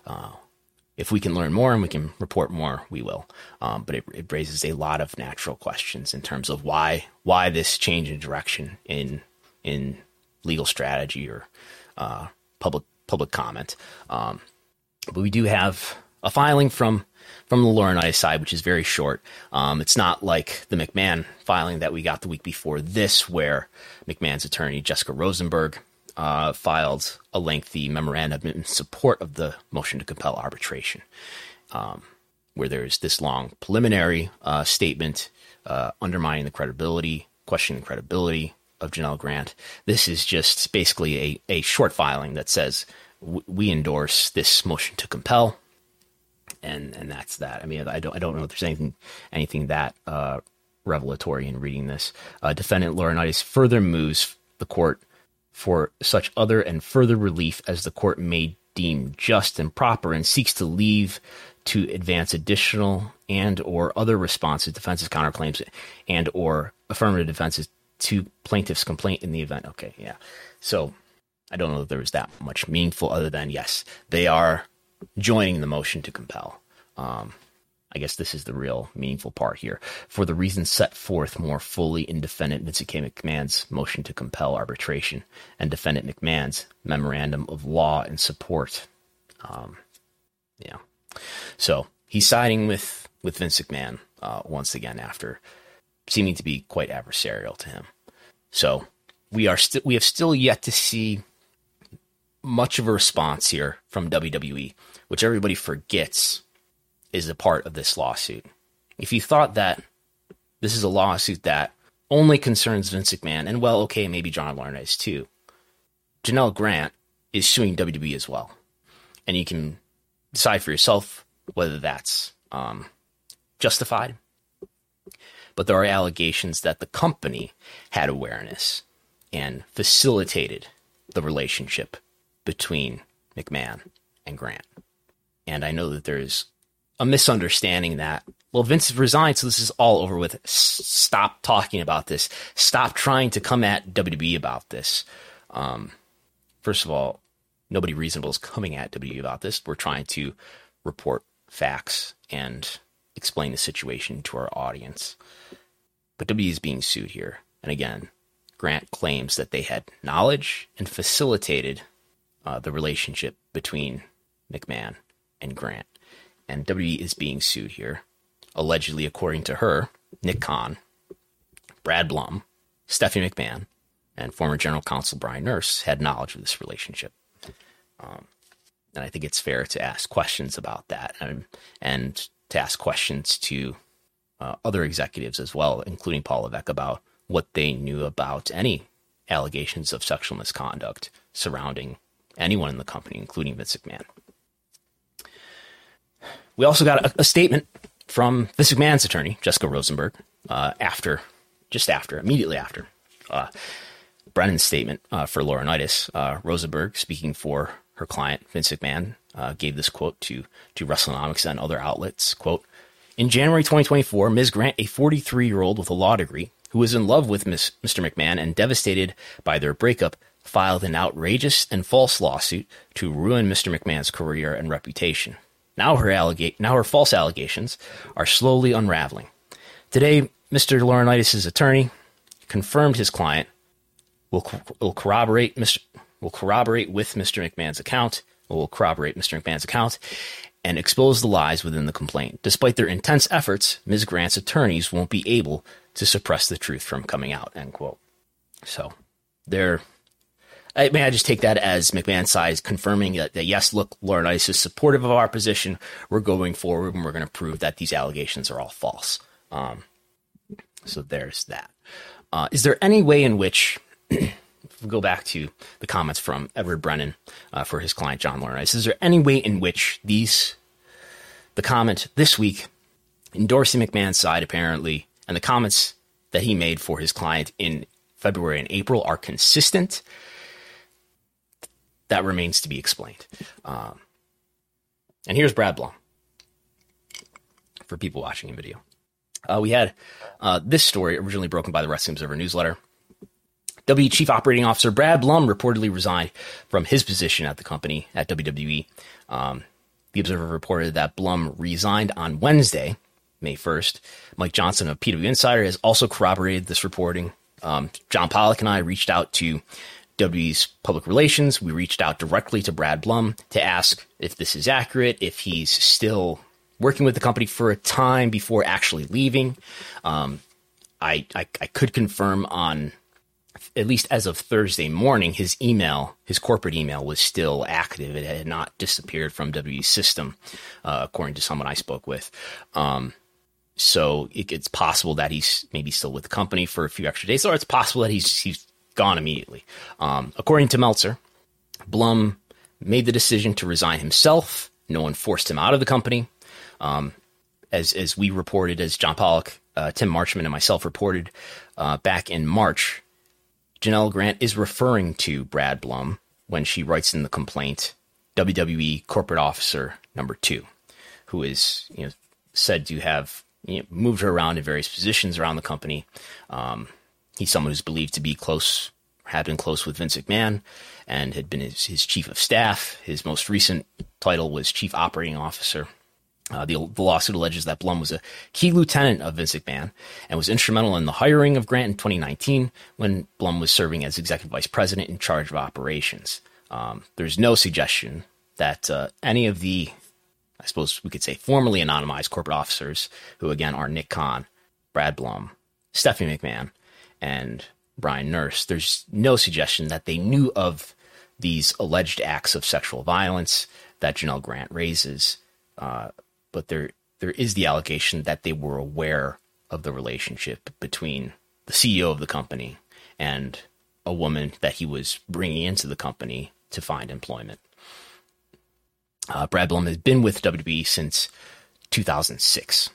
If we can learn more and we can report more, we will. But it raises a lot of natural questions in terms of why this change in direction in legal strategy or public comment. But we do have a filing from the Laurinaitis side, which is very short. It's not like the McMahon filing that we got the week before this, where McMahon's attorney, Jessica Rosenberg, filed a lengthy memorandum in support of the motion to compel arbitration, where there's this long preliminary statement undermining the credibility, questioning the credibility of Janelle Grant. This is just basically a short filing that says we endorse this motion to compel, and that's that. I mean, I don't know if there's anything that revelatory in reading this. Defendant Laurinaitis further moves the court for such other and further relief as the court may deem just and proper, and seeks to leave to advance additional and or other responses, defenses, counterclaims, and or affirmative defenses to plaintiff's complaint in the event. Okay, yeah. So I don't know if there was that much meaningful other than, yes, they are joining the motion to compel. I guess this is the real meaningful part here. For the reasons set forth more fully in defendant Vince K. McMahon's motion to compel arbitration and defendant McMahon's memorandum of law in support. Yeah. So he's siding with Vince McMahon once again after seeming to be quite adversarial to him. So we have still yet to see much of a response here from WWE, which everybody forgets is a part of this lawsuit. If you thought that this is a lawsuit that only concerns Vince McMahon, and well, okay, maybe John Laurinaitis too, Janelle Grant is suing WWE as well. And you can decide for yourself whether that's justified. But there are allegations that the company had awareness and facilitated the relationship between McMahon and Grant. And I know that there's a misunderstanding that, well, Vince resigned, so this is all over with. Stop talking about this. Stop trying to come at WWE about this. First of all, nobody reasonable is coming at WWE about this. We're trying to report facts and explain the situation to our audience. But WWE is being sued here. And again, Grant claims that they had knowledge and facilitated the relationship between McMahon and Grant. And WWE is being sued here. Allegedly, according to her, Nick Khan, Brad Blum, Stephanie McMahon, and former General Counsel Brian Nurse had knowledge of this relationship. And I think it's fair to ask questions about that and to ask questions to other executives as well, including Paul Levesque, about what they knew about any allegations of sexual misconduct surrounding anyone in the company, including Vince McMahon. We also got a statement from Vince McMahon's attorney, Jessica Rosenberg, immediately after Brennan's statement for Laurinaitis. Rosenberg, speaking for her client, Vince McMahon, gave this quote to WrestleNomics and other outlets. Quote, "In January 2024, Ms. Grant, a 43-year-old with a law degree who was in love with Mr. McMahon and devastated by their breakup, filed an outrageous and false lawsuit to ruin Mr. McMahon's career and reputation. Now her false allegations are slowly unraveling. Today, Mr. Laurinaitis' attorney confirmed his client will corroborate with Mr. McMahon's account, and expose the lies within the complaint. Despite their intense efforts, Ms. Grant's attorneys won't be able to suppress the truth from coming out," end quote. So I just take that as McMahon's side confirming that yes, look, Laurinaitis is supportive of our position. We're going forward and we're going to prove that these allegations are all false. So there's that. Is there any way in which, if we go back to the comments from Edward Brennan for his client, John Laurinaitis, is there any way in which the comment this week endorsing McMahon's side apparently, and the comments that he made for his client in February and April are consistent? That remains to be explained. And here's Brad Blum for people watching in video. We had this story originally broken by the Wrestling Observer newsletter. WWE Chief Operating Officer Brad Blum reportedly resigned from his position at the company at WWE. The Observer reported that Blum resigned on Wednesday, May 1st. Mike Johnson of PW Insider has also corroborated this reporting. John Pollock and I reached out to WWE's public relations. We reached out directly to Brad Blum to ask if this is accurate, if he's still working with the company for a time before actually leaving. I could confirm on, at least as of Thursday morning, his corporate email was still active. It had not disappeared from WWE's system, according to someone I spoke with. So it's possible that he's maybe still with the company for a few extra days, or it's possible that he's gone immediately. According to Meltzer, Blum made the decision to resign himself. No one forced him out of the company. As we reported, as John Pollock, Tim Marchman, and myself reported back in March, Janelle Grant is referring to Brad Blum when she writes in the complaint, WWE Corporate Officer number 2, who is said to have moved her around in various positions around the company. He's someone who's believed to be had been close with Vince McMahon and had been his chief of staff. His most recent title was Chief Operating Officer. The lawsuit alleges that Blum was a key lieutenant of Vince McMahon and was instrumental in the hiring of Grant in 2019 when Blum was serving as executive vice president in charge of operations. There's no suggestion that any of the, I suppose we could say, formerly anonymized corporate officers, who again are Nick Khan, Brad Blum, Stephanie McMahon, and Brian Nurse, there's no suggestion that they knew of these alleged acts of sexual violence that Janelle Grant raises. But there is the allegation that they were aware of the relationship between the CEO of the company and a woman that he was bringing into the company to find employment. Brad Blum has been with WWE since 2006.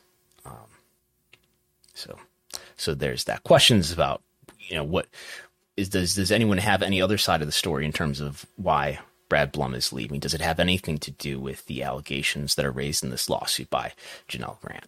So there's that. Questions about, what is, does anyone have any other side of the story in terms of why Brad Blum is leaving? Does it have anything to do with the allegations that are raised in this lawsuit by Janelle Grant?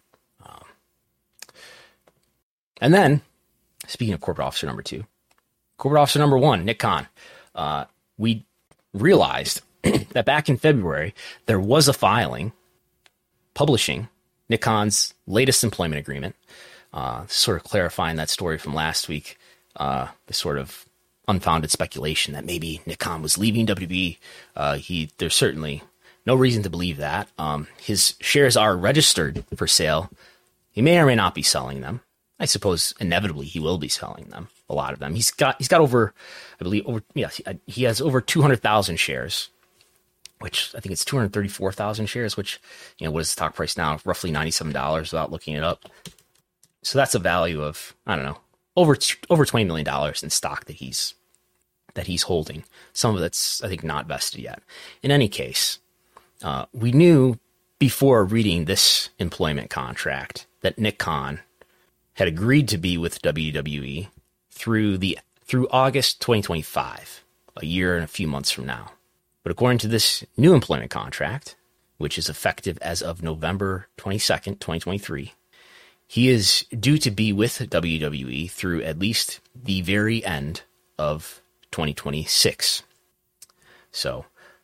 And then, speaking of corporate officer number 2, corporate officer number 1, Nick Khan. We realized that back in February, there was a filing publishing Nick Khan's latest employment agreement, sort of clarifying that story from last week, the sort of unfounded speculation that maybe Nick Khan was leaving WWE. There's certainly no reason to believe that. His shares are registered for sale. He may or may not be selling them. I suppose inevitably he will be selling them, a lot of them. He's got over, I believe, he has over 200,000 shares, which I think it's 234,000 shares, which, what is the stock price now? Roughly $97 without looking it up. So that's a value of, I don't know, over $20 million in stock that he's holding. Some of it's, I think, not vested yet. In any case, we knew before reading this employment contract that Nick Khan had agreed to be with WWE through August 2025, a year and a few months from now. But according to this new employment contract, which is effective as of November 22nd, 2023, he is due to be with WWE through at least the very end of 2026. So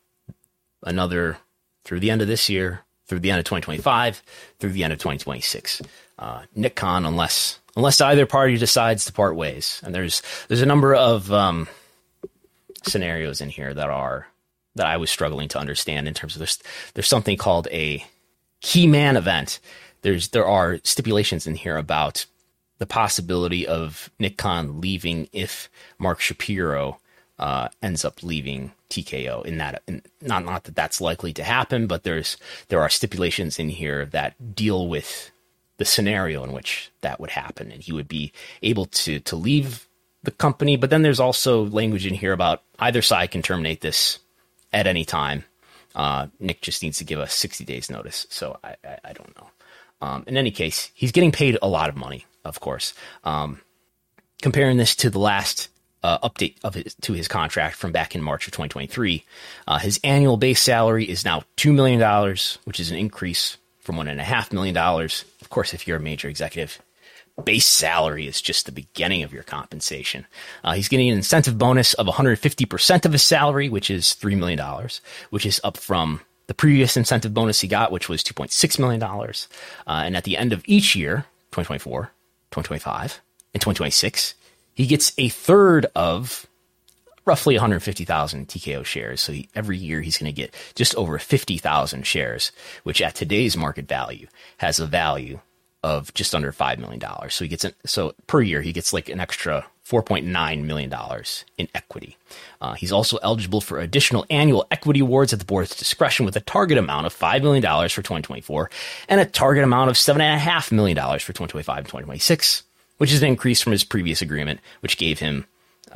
through the end of this year, through the end of 2025, through the end of 2026. Nick Khan, unless either party decides to part ways. And there's a number of scenarios in here that I was struggling to understand in terms of there's something called a key man event. There are stipulations in here about the possibility of Nick Khan leaving if Mark Shapiro ends up leaving TKO. Not that that's likely to happen, but there are stipulations in here that deal with the scenario in which that would happen, and he would be able to leave the company. But then there's also language in here about either side can terminate this at any time. Nick just needs to give us 60 days notice. So I don't know. In any case, he's getting paid a lot of money, of course. Comparing this to the last update to his contract from back in March of 2023, his annual base salary is now $2 million, which is an increase from $1.5 million. Of course, if you're a major executive, base salary is just the beginning of your compensation. He's getting an incentive bonus of 150% of his salary, which is $3 million, which is up from the previous incentive bonus he got, which was $2.6 million. And at the end of each year, 2024, 2025, and 2026, he gets a third of roughly 150,000 TKO shares. So every year he's going to get just over 50,000 shares, which at today's market value has a value of just under $5 million. So per year he gets like an extra $4.9 million in equity. He's also eligible for additional annual equity awards at the board's discretion with a target amount of $5 million for 2024 and a target amount of $7.5 million for 2025 and 2026, which is an increase from his previous agreement, which gave him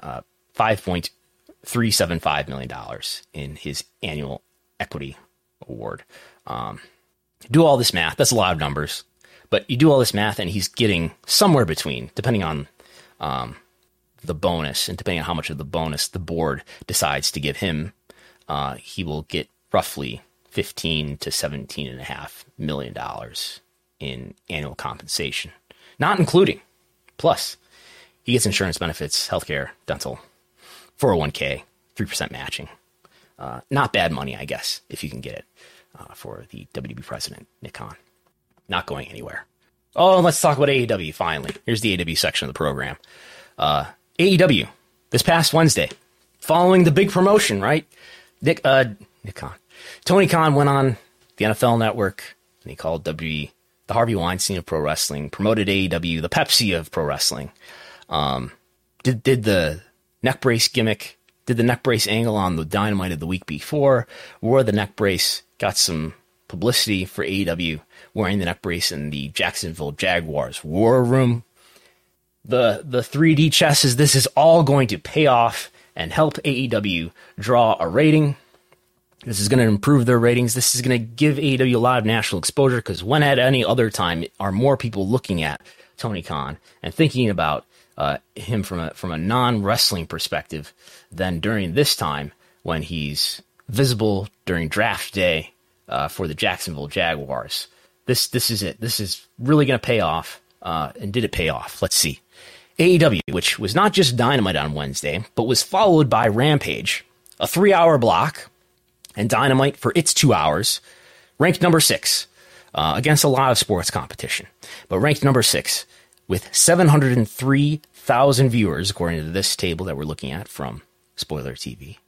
$5.375 million in his annual equity award. Do all this math. That's a lot of numbers. But you do all this math, and he's getting somewhere between, depending on the bonus, and depending on how much of the bonus the board decides to give him, he will get roughly $15 to $17.5 million in annual compensation, not including. Plus, he gets insurance benefits, healthcare, dental, 401k, 3% matching. Not bad money, I guess, if you can get it for the WWE president, Nick Khan. Not going anywhere. Oh, let's talk about AEW, finally. Here's the AEW section of the program. AEW, this past Wednesday, following the big promotion, right? Nick Khan. Tony Khan went on the NFL Network, and he called WWE the Harvey Weinstein of pro wrestling, promoted AEW, the Pepsi of pro wrestling. Did the neck brace gimmick, did the neck brace angle on the Dynamite of the week before, wore the neck brace, got some publicity for AEW, wearing the neck brace in the Jacksonville Jaguars War Room. The 3D chess is this is all going to pay off and help AEW draw a rating. This is going to improve their ratings. This is going to give AEW a lot of national exposure, because when at any other time are more people looking at Tony Khan and thinking about him from a non-wrestling perspective than during this time when he's visible during draft day for the Jacksonville Jaguars. This is it. This is really going to pay off. And did it pay off? Let's see. AEW, which was not just Dynamite on Wednesday, but was followed by Rampage, a 3-hour block, and Dynamite for its 2 hours, ranked number 6 against a lot of sports competition, but ranked number 6 with 703,000 viewers, according to this table that we're looking at from Spoiler TV.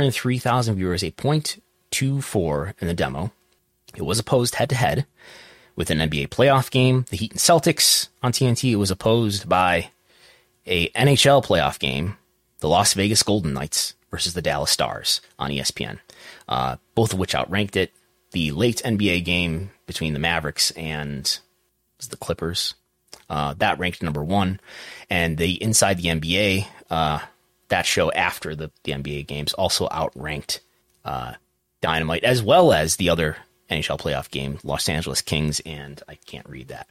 703,000 viewers, a .24 in the demo. It was opposed head-to-head with an NBA playoff game, the Heat and Celtics on TNT. It was opposed by a NHL playoff game, the Las Vegas Golden Knights versus the Dallas Stars on ESPN, both of which outranked it. The late NBA game between the Mavericks and the Clippers, that ranked number 1. And the Inside the NBA, that show after the NBA games, also outranked Dynamite, as well as the other NHL playoff game, Los Angeles Kings, and I can't read that.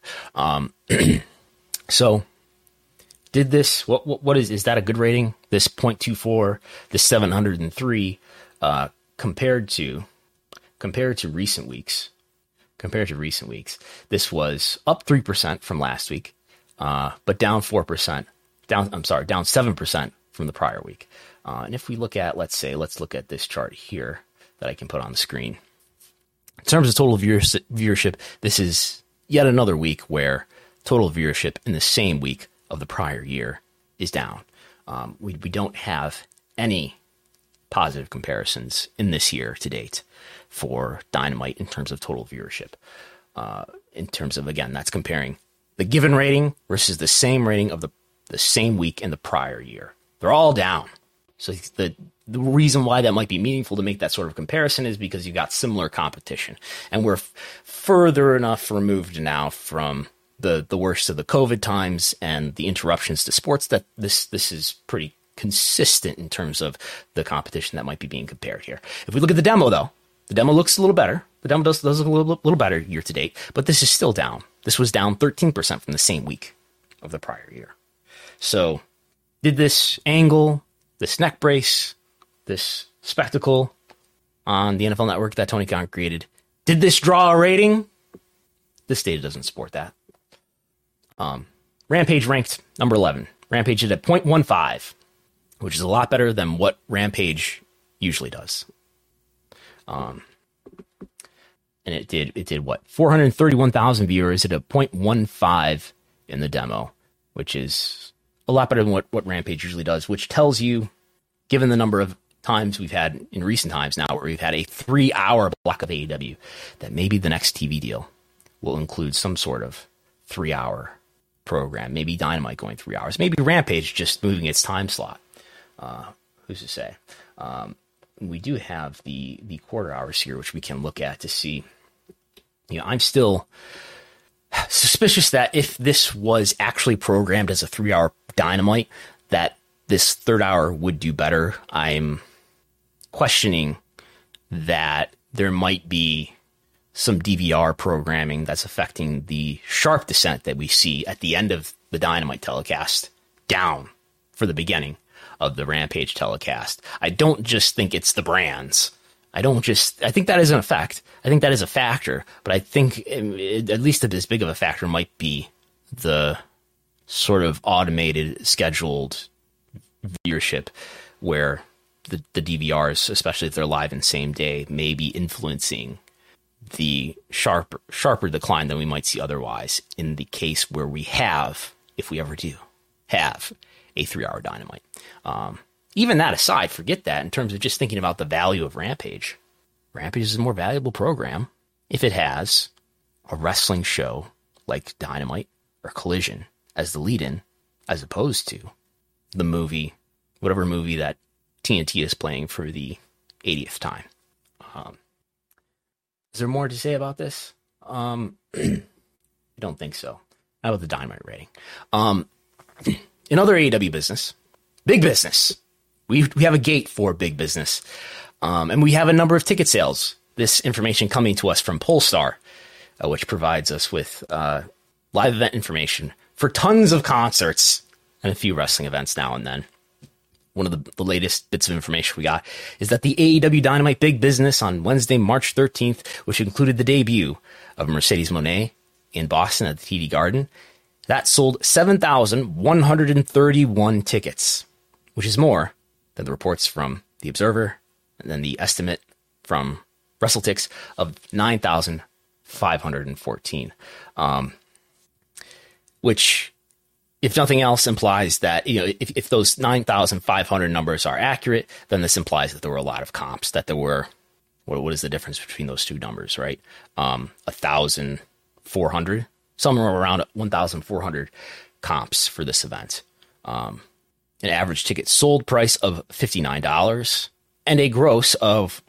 So did this, what is that a good rating? This 0.24, this 703, compared to recent weeks. This was up 3% from last week, but down 4%, down 7% from the prior week. And if we look at, let's look at this chart here that I can put on the screen. In terms of total viewership, this is yet another week where total viewership in the same week of the prior year is down. We don't have any positive comparisons in this year to date for Dynamite in terms of total viewership. In terms of, again, that's comparing the given rating versus the same rating of the same week in the prior year. They're all down. So the reason why that might be meaningful to make that sort of comparison is because you've got similar competition. And we're further enough removed now from the worst of the COVID times and the interruptions to sports that this is pretty consistent in terms of the competition that might be being compared here. If we look at the demo, though, the demo looks a little better. The demo does look a little better year to date, but this is still down. This was down 13% from the same week of the prior year. So did this angle, this neck brace, this spectacle on the NFL Network that Tony Khan created, did this draw a rating? This data doesn't support that. Rampage ranked number 11. Rampage is at 0.15, which is a lot better than what Rampage usually does. And it did what? 431,000 viewers at a 0.15 in the demo, which is a lot better than what Rampage usually does, which tells you, given the number of times we've had in recent times now where we've had a 3-hour block of AEW, that maybe the next TV deal will include some sort of 3-hour program. Maybe Dynamite going 3 hours. Maybe Rampage just moving its time slot. Who's to say? We do have the quarter hours here, which we can look at to see. I'm still suspicious that if this was actually programmed as a 3-hour Dynamite, that this third hour would do better. I'm questioning that there might be some DVR programming that's affecting the sharp descent that we see at the end of the Dynamite telecast down for the beginning of the Rampage telecast. I don't just think it's the brands. I think that is an effect. I think that is a factor, but I think at least as big of a factor might be the sort of automated, scheduled viewership where the DVRs, especially if they're live in same day, may be influencing the sharper decline than we might see otherwise in the case where we have, if we ever do, have a 3-hour Dynamite. Even that aside, forget that in terms of just thinking about the value of Rampage. Rampage is a more valuable program if it has a wrestling show like Dynamite or Collision as the lead-in, as opposed to the movie, whatever movie that TNT is playing for the 80th time. Is there more to say about this? I don't think so. How about the Dynamite rating? In other AEW business, big business, we have a gate for big business, and we have a number of ticket sales. This information coming to us from Polestar, which provides us with live event information for tons of concerts and a few wrestling events now and then. One of the latest bits of information we got is that the AEW Dynamite Big Business on Wednesday, March 13th, which included the debut of Mercedes Moné in Boston at the TD Garden, that sold 7,131 tickets, which is more than the reports from The Observer and then the estimate from WrestleTix of 9,514, which, if nothing else, implies that, if those 9,500 numbers are accurate, then this implies that there were a lot of comps, that there were, what is the difference between those two numbers, right? 1,000 1,400, somewhere around 1,400 comps for this event. An average ticket sold price of $59 and a gross of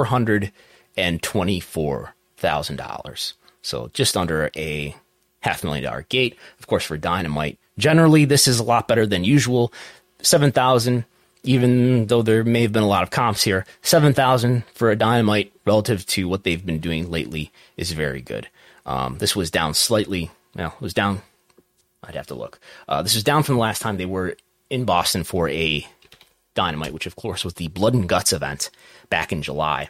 $424,000. So just under a $500,000 gate. Of course, for Dynamite, generally this is a lot better than usual. 7,000, even though there may have been a lot of comps here, 7,000 for a Dynamite relative to what they've been doing lately is very good. This was down slightly. Well, it was down. I'd have to look. This is down from the last time they were in Boston for a Dynamite, which of course was the Blood and Guts event back in July,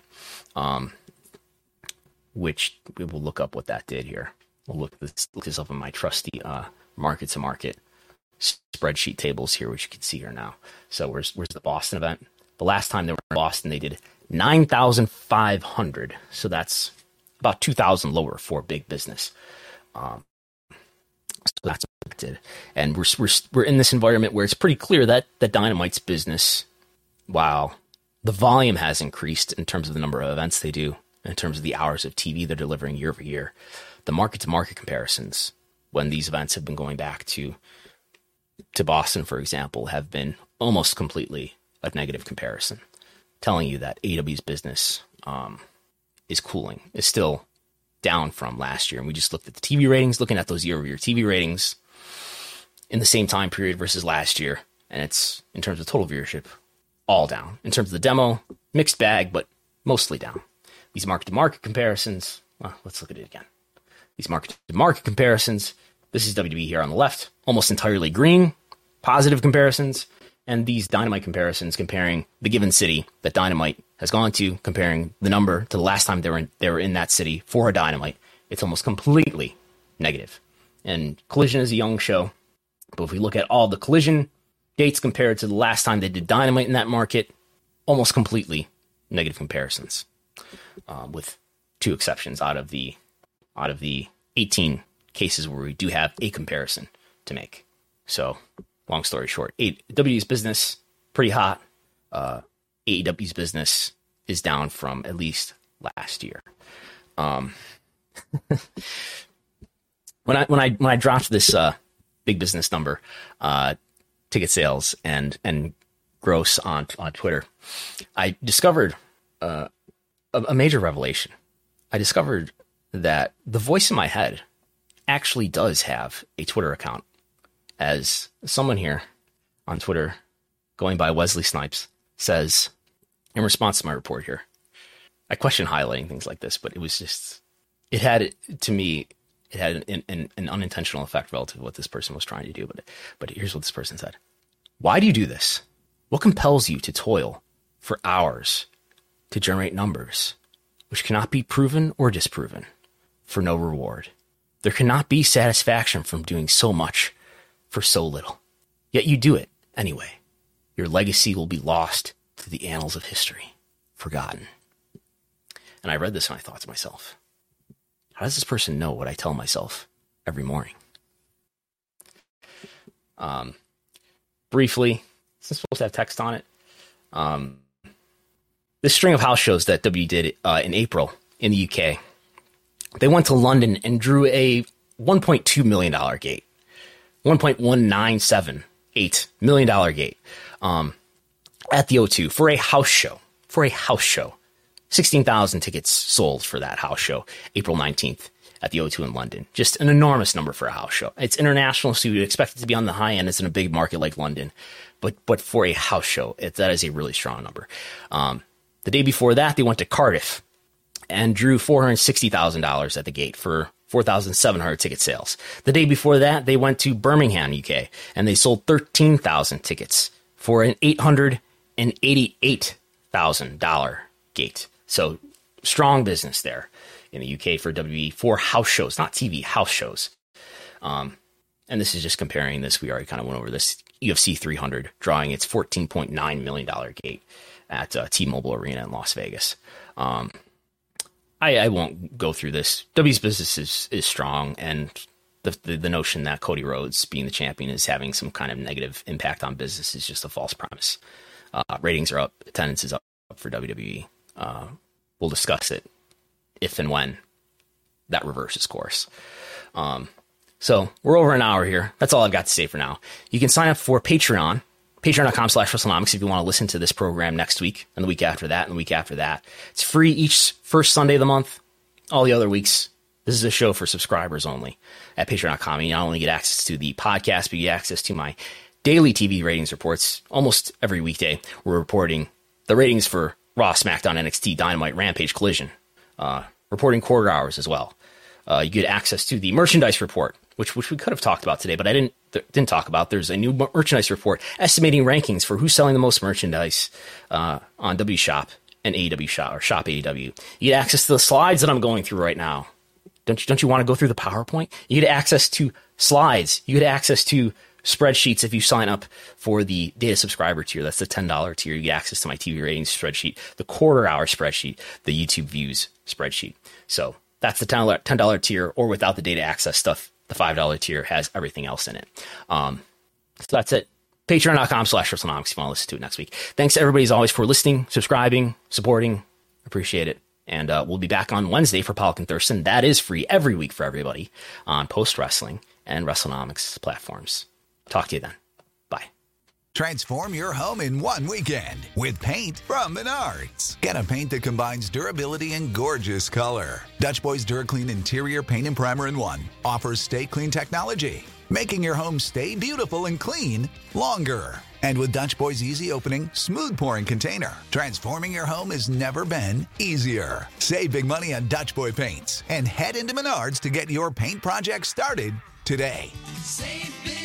which we will look up what that did here. We'll look this up in my trusty market-to-market spreadsheet tables here, which you can see here now. So where's the Boston event? The last time they were in Boston, they did 9,500. So that's about 2,000 lower for big business. So that's what it did. And we're in this environment where it's pretty clear that Dynamite's business, while the volume has increased in terms of the number of events they do, in terms of the hours of TV they're delivering year over year, the market-to-market comparisons, when these events have been going back to Boston, for example, have been almost completely a negative comparison, telling you that AEW's business is cooling, is still down from last year. And we just looked at the TV ratings, looking at those year-over-year TV ratings in the same time period versus last year. And it's, in terms of total viewership, all down. In terms of the demo, mixed bag, but mostly down. These market-to-market comparisons, well, let's look at it again. These market-to-market comparisons, this is WWE here on the left, almost entirely green, positive comparisons. And these Dynamite comparisons comparing the given city that Dynamite has gone to, comparing the number to the last time they were in that city for a Dynamite, it's almost completely negative. And Collision is a young show, but if we look at all the Collision dates compared to the last time they did Dynamite in that market, almost completely negative comparisons, with two exceptions out of the 18 cases where we do have a comparison to make. So, long story short, WWE's business, pretty hot. AEW's business is down from at least last year. When I dropped this big business number, ticket sales and gross on Twitter, I discovered a major revelation. I discovered that the voice in my head actually does have a Twitter account. As someone here on Twitter, going by Wesley Snipes, says, in response to my report here, I question highlighting things like this, but it was just, it had an unintentional effect relative to what this person was trying to do. But here's what this person said. Why do you do this? What compels you to toil for hours to generate numbers which cannot be proven or disproven for no reward? There cannot be satisfaction from doing so much for so little. Yet you do it anyway. Your legacy will be lost to the annals of history, forgotten. And I read this and I thought to myself, how does this person know what I tell myself every morning? Briefly, it's supposed to have text on it. This string of house shows that W did in April in the UK, they went to London and drew a $1.2 million gate. $1.1978 million gate at the O2 for a house show. 16,000 tickets sold for that house show, April 19th at the O2 in London. Just an enormous number for a house show. It's international, so you'd expect it to be on the high end. It's in a big market like London. But for a house show, that is a really strong number. The day before that, they went to Cardiff and drew $460,000 at the gate for 4,700 ticket sales. The day before that, they went to Birmingham, UK, and they sold 13,000 tickets for an $888,000 gate. So strong business there in the UK for WWE for house shows, not TV, house shows. And this is just comparing this. We already kind of went over this. UFC 300 drawing its $14.9 million gate at T-Mobile Arena in Las Vegas. I won't go through this. WWE's business is strong, and the notion that Cody Rhodes being the champion is having some kind of negative impact on business is just a false premise. Ratings are up, attendance is up for WWE. We'll discuss it if and when that reverses course. So we're over an hour here. That's all I've got to say for now. You can sign up for Patreon, patreon.com/WrestleNomics if you want to listen to this program next week and the week after that and the week after that. It's free each first Sunday of the month. All the other weeks, this is a show for subscribers only at patreon.com. You not only get access to the podcast, but you get access to my daily TV ratings reports. Almost every weekday, we're reporting the ratings for Raw, SmackDown, NXT, Dynamite, Rampage, Collision, reporting quarter hours as well. You get access to the merchandise report, which we could have talked about today, but I didn't talk about. There's a new merchandise report estimating rankings for who's selling the most merchandise on W Shop and AEW Shop or Shop AEW. You get access to the slides that I'm going through right now. Don't you want to go through the PowerPoint? You get access to slides. You get access to spreadsheets if you sign up for the data subscriber tier. That's the $10 tier. You get access to my TV ratings spreadsheet, the quarter hour spreadsheet, the YouTube views spreadsheet. So that's the $10 tier, or without the data access stuff, the $5 tier has everything else in it. So that's it. Patreon.com/WrestleNomics if you want to listen to it next week. Thanks everybody as always for listening, subscribing, supporting. Appreciate it. And we'll be back on Wednesday for Pollock and Thurston. That is free every week for everybody on Post Wrestling and WrestleNomics platforms. Talk to you then. Bye. Transform your home in one weekend with paint from Menards. Get a paint that combines durability and gorgeous color. Dutch Boys DuraClean Interior Paint and Primer in One offers Stay Clean technology, making your home stay beautiful and clean longer. And with Dutch Boy's easy opening, smooth pouring container, transforming your home has never been easier. Save big money on Dutch Boy paints and head into Menards to get your paint project started today. Save big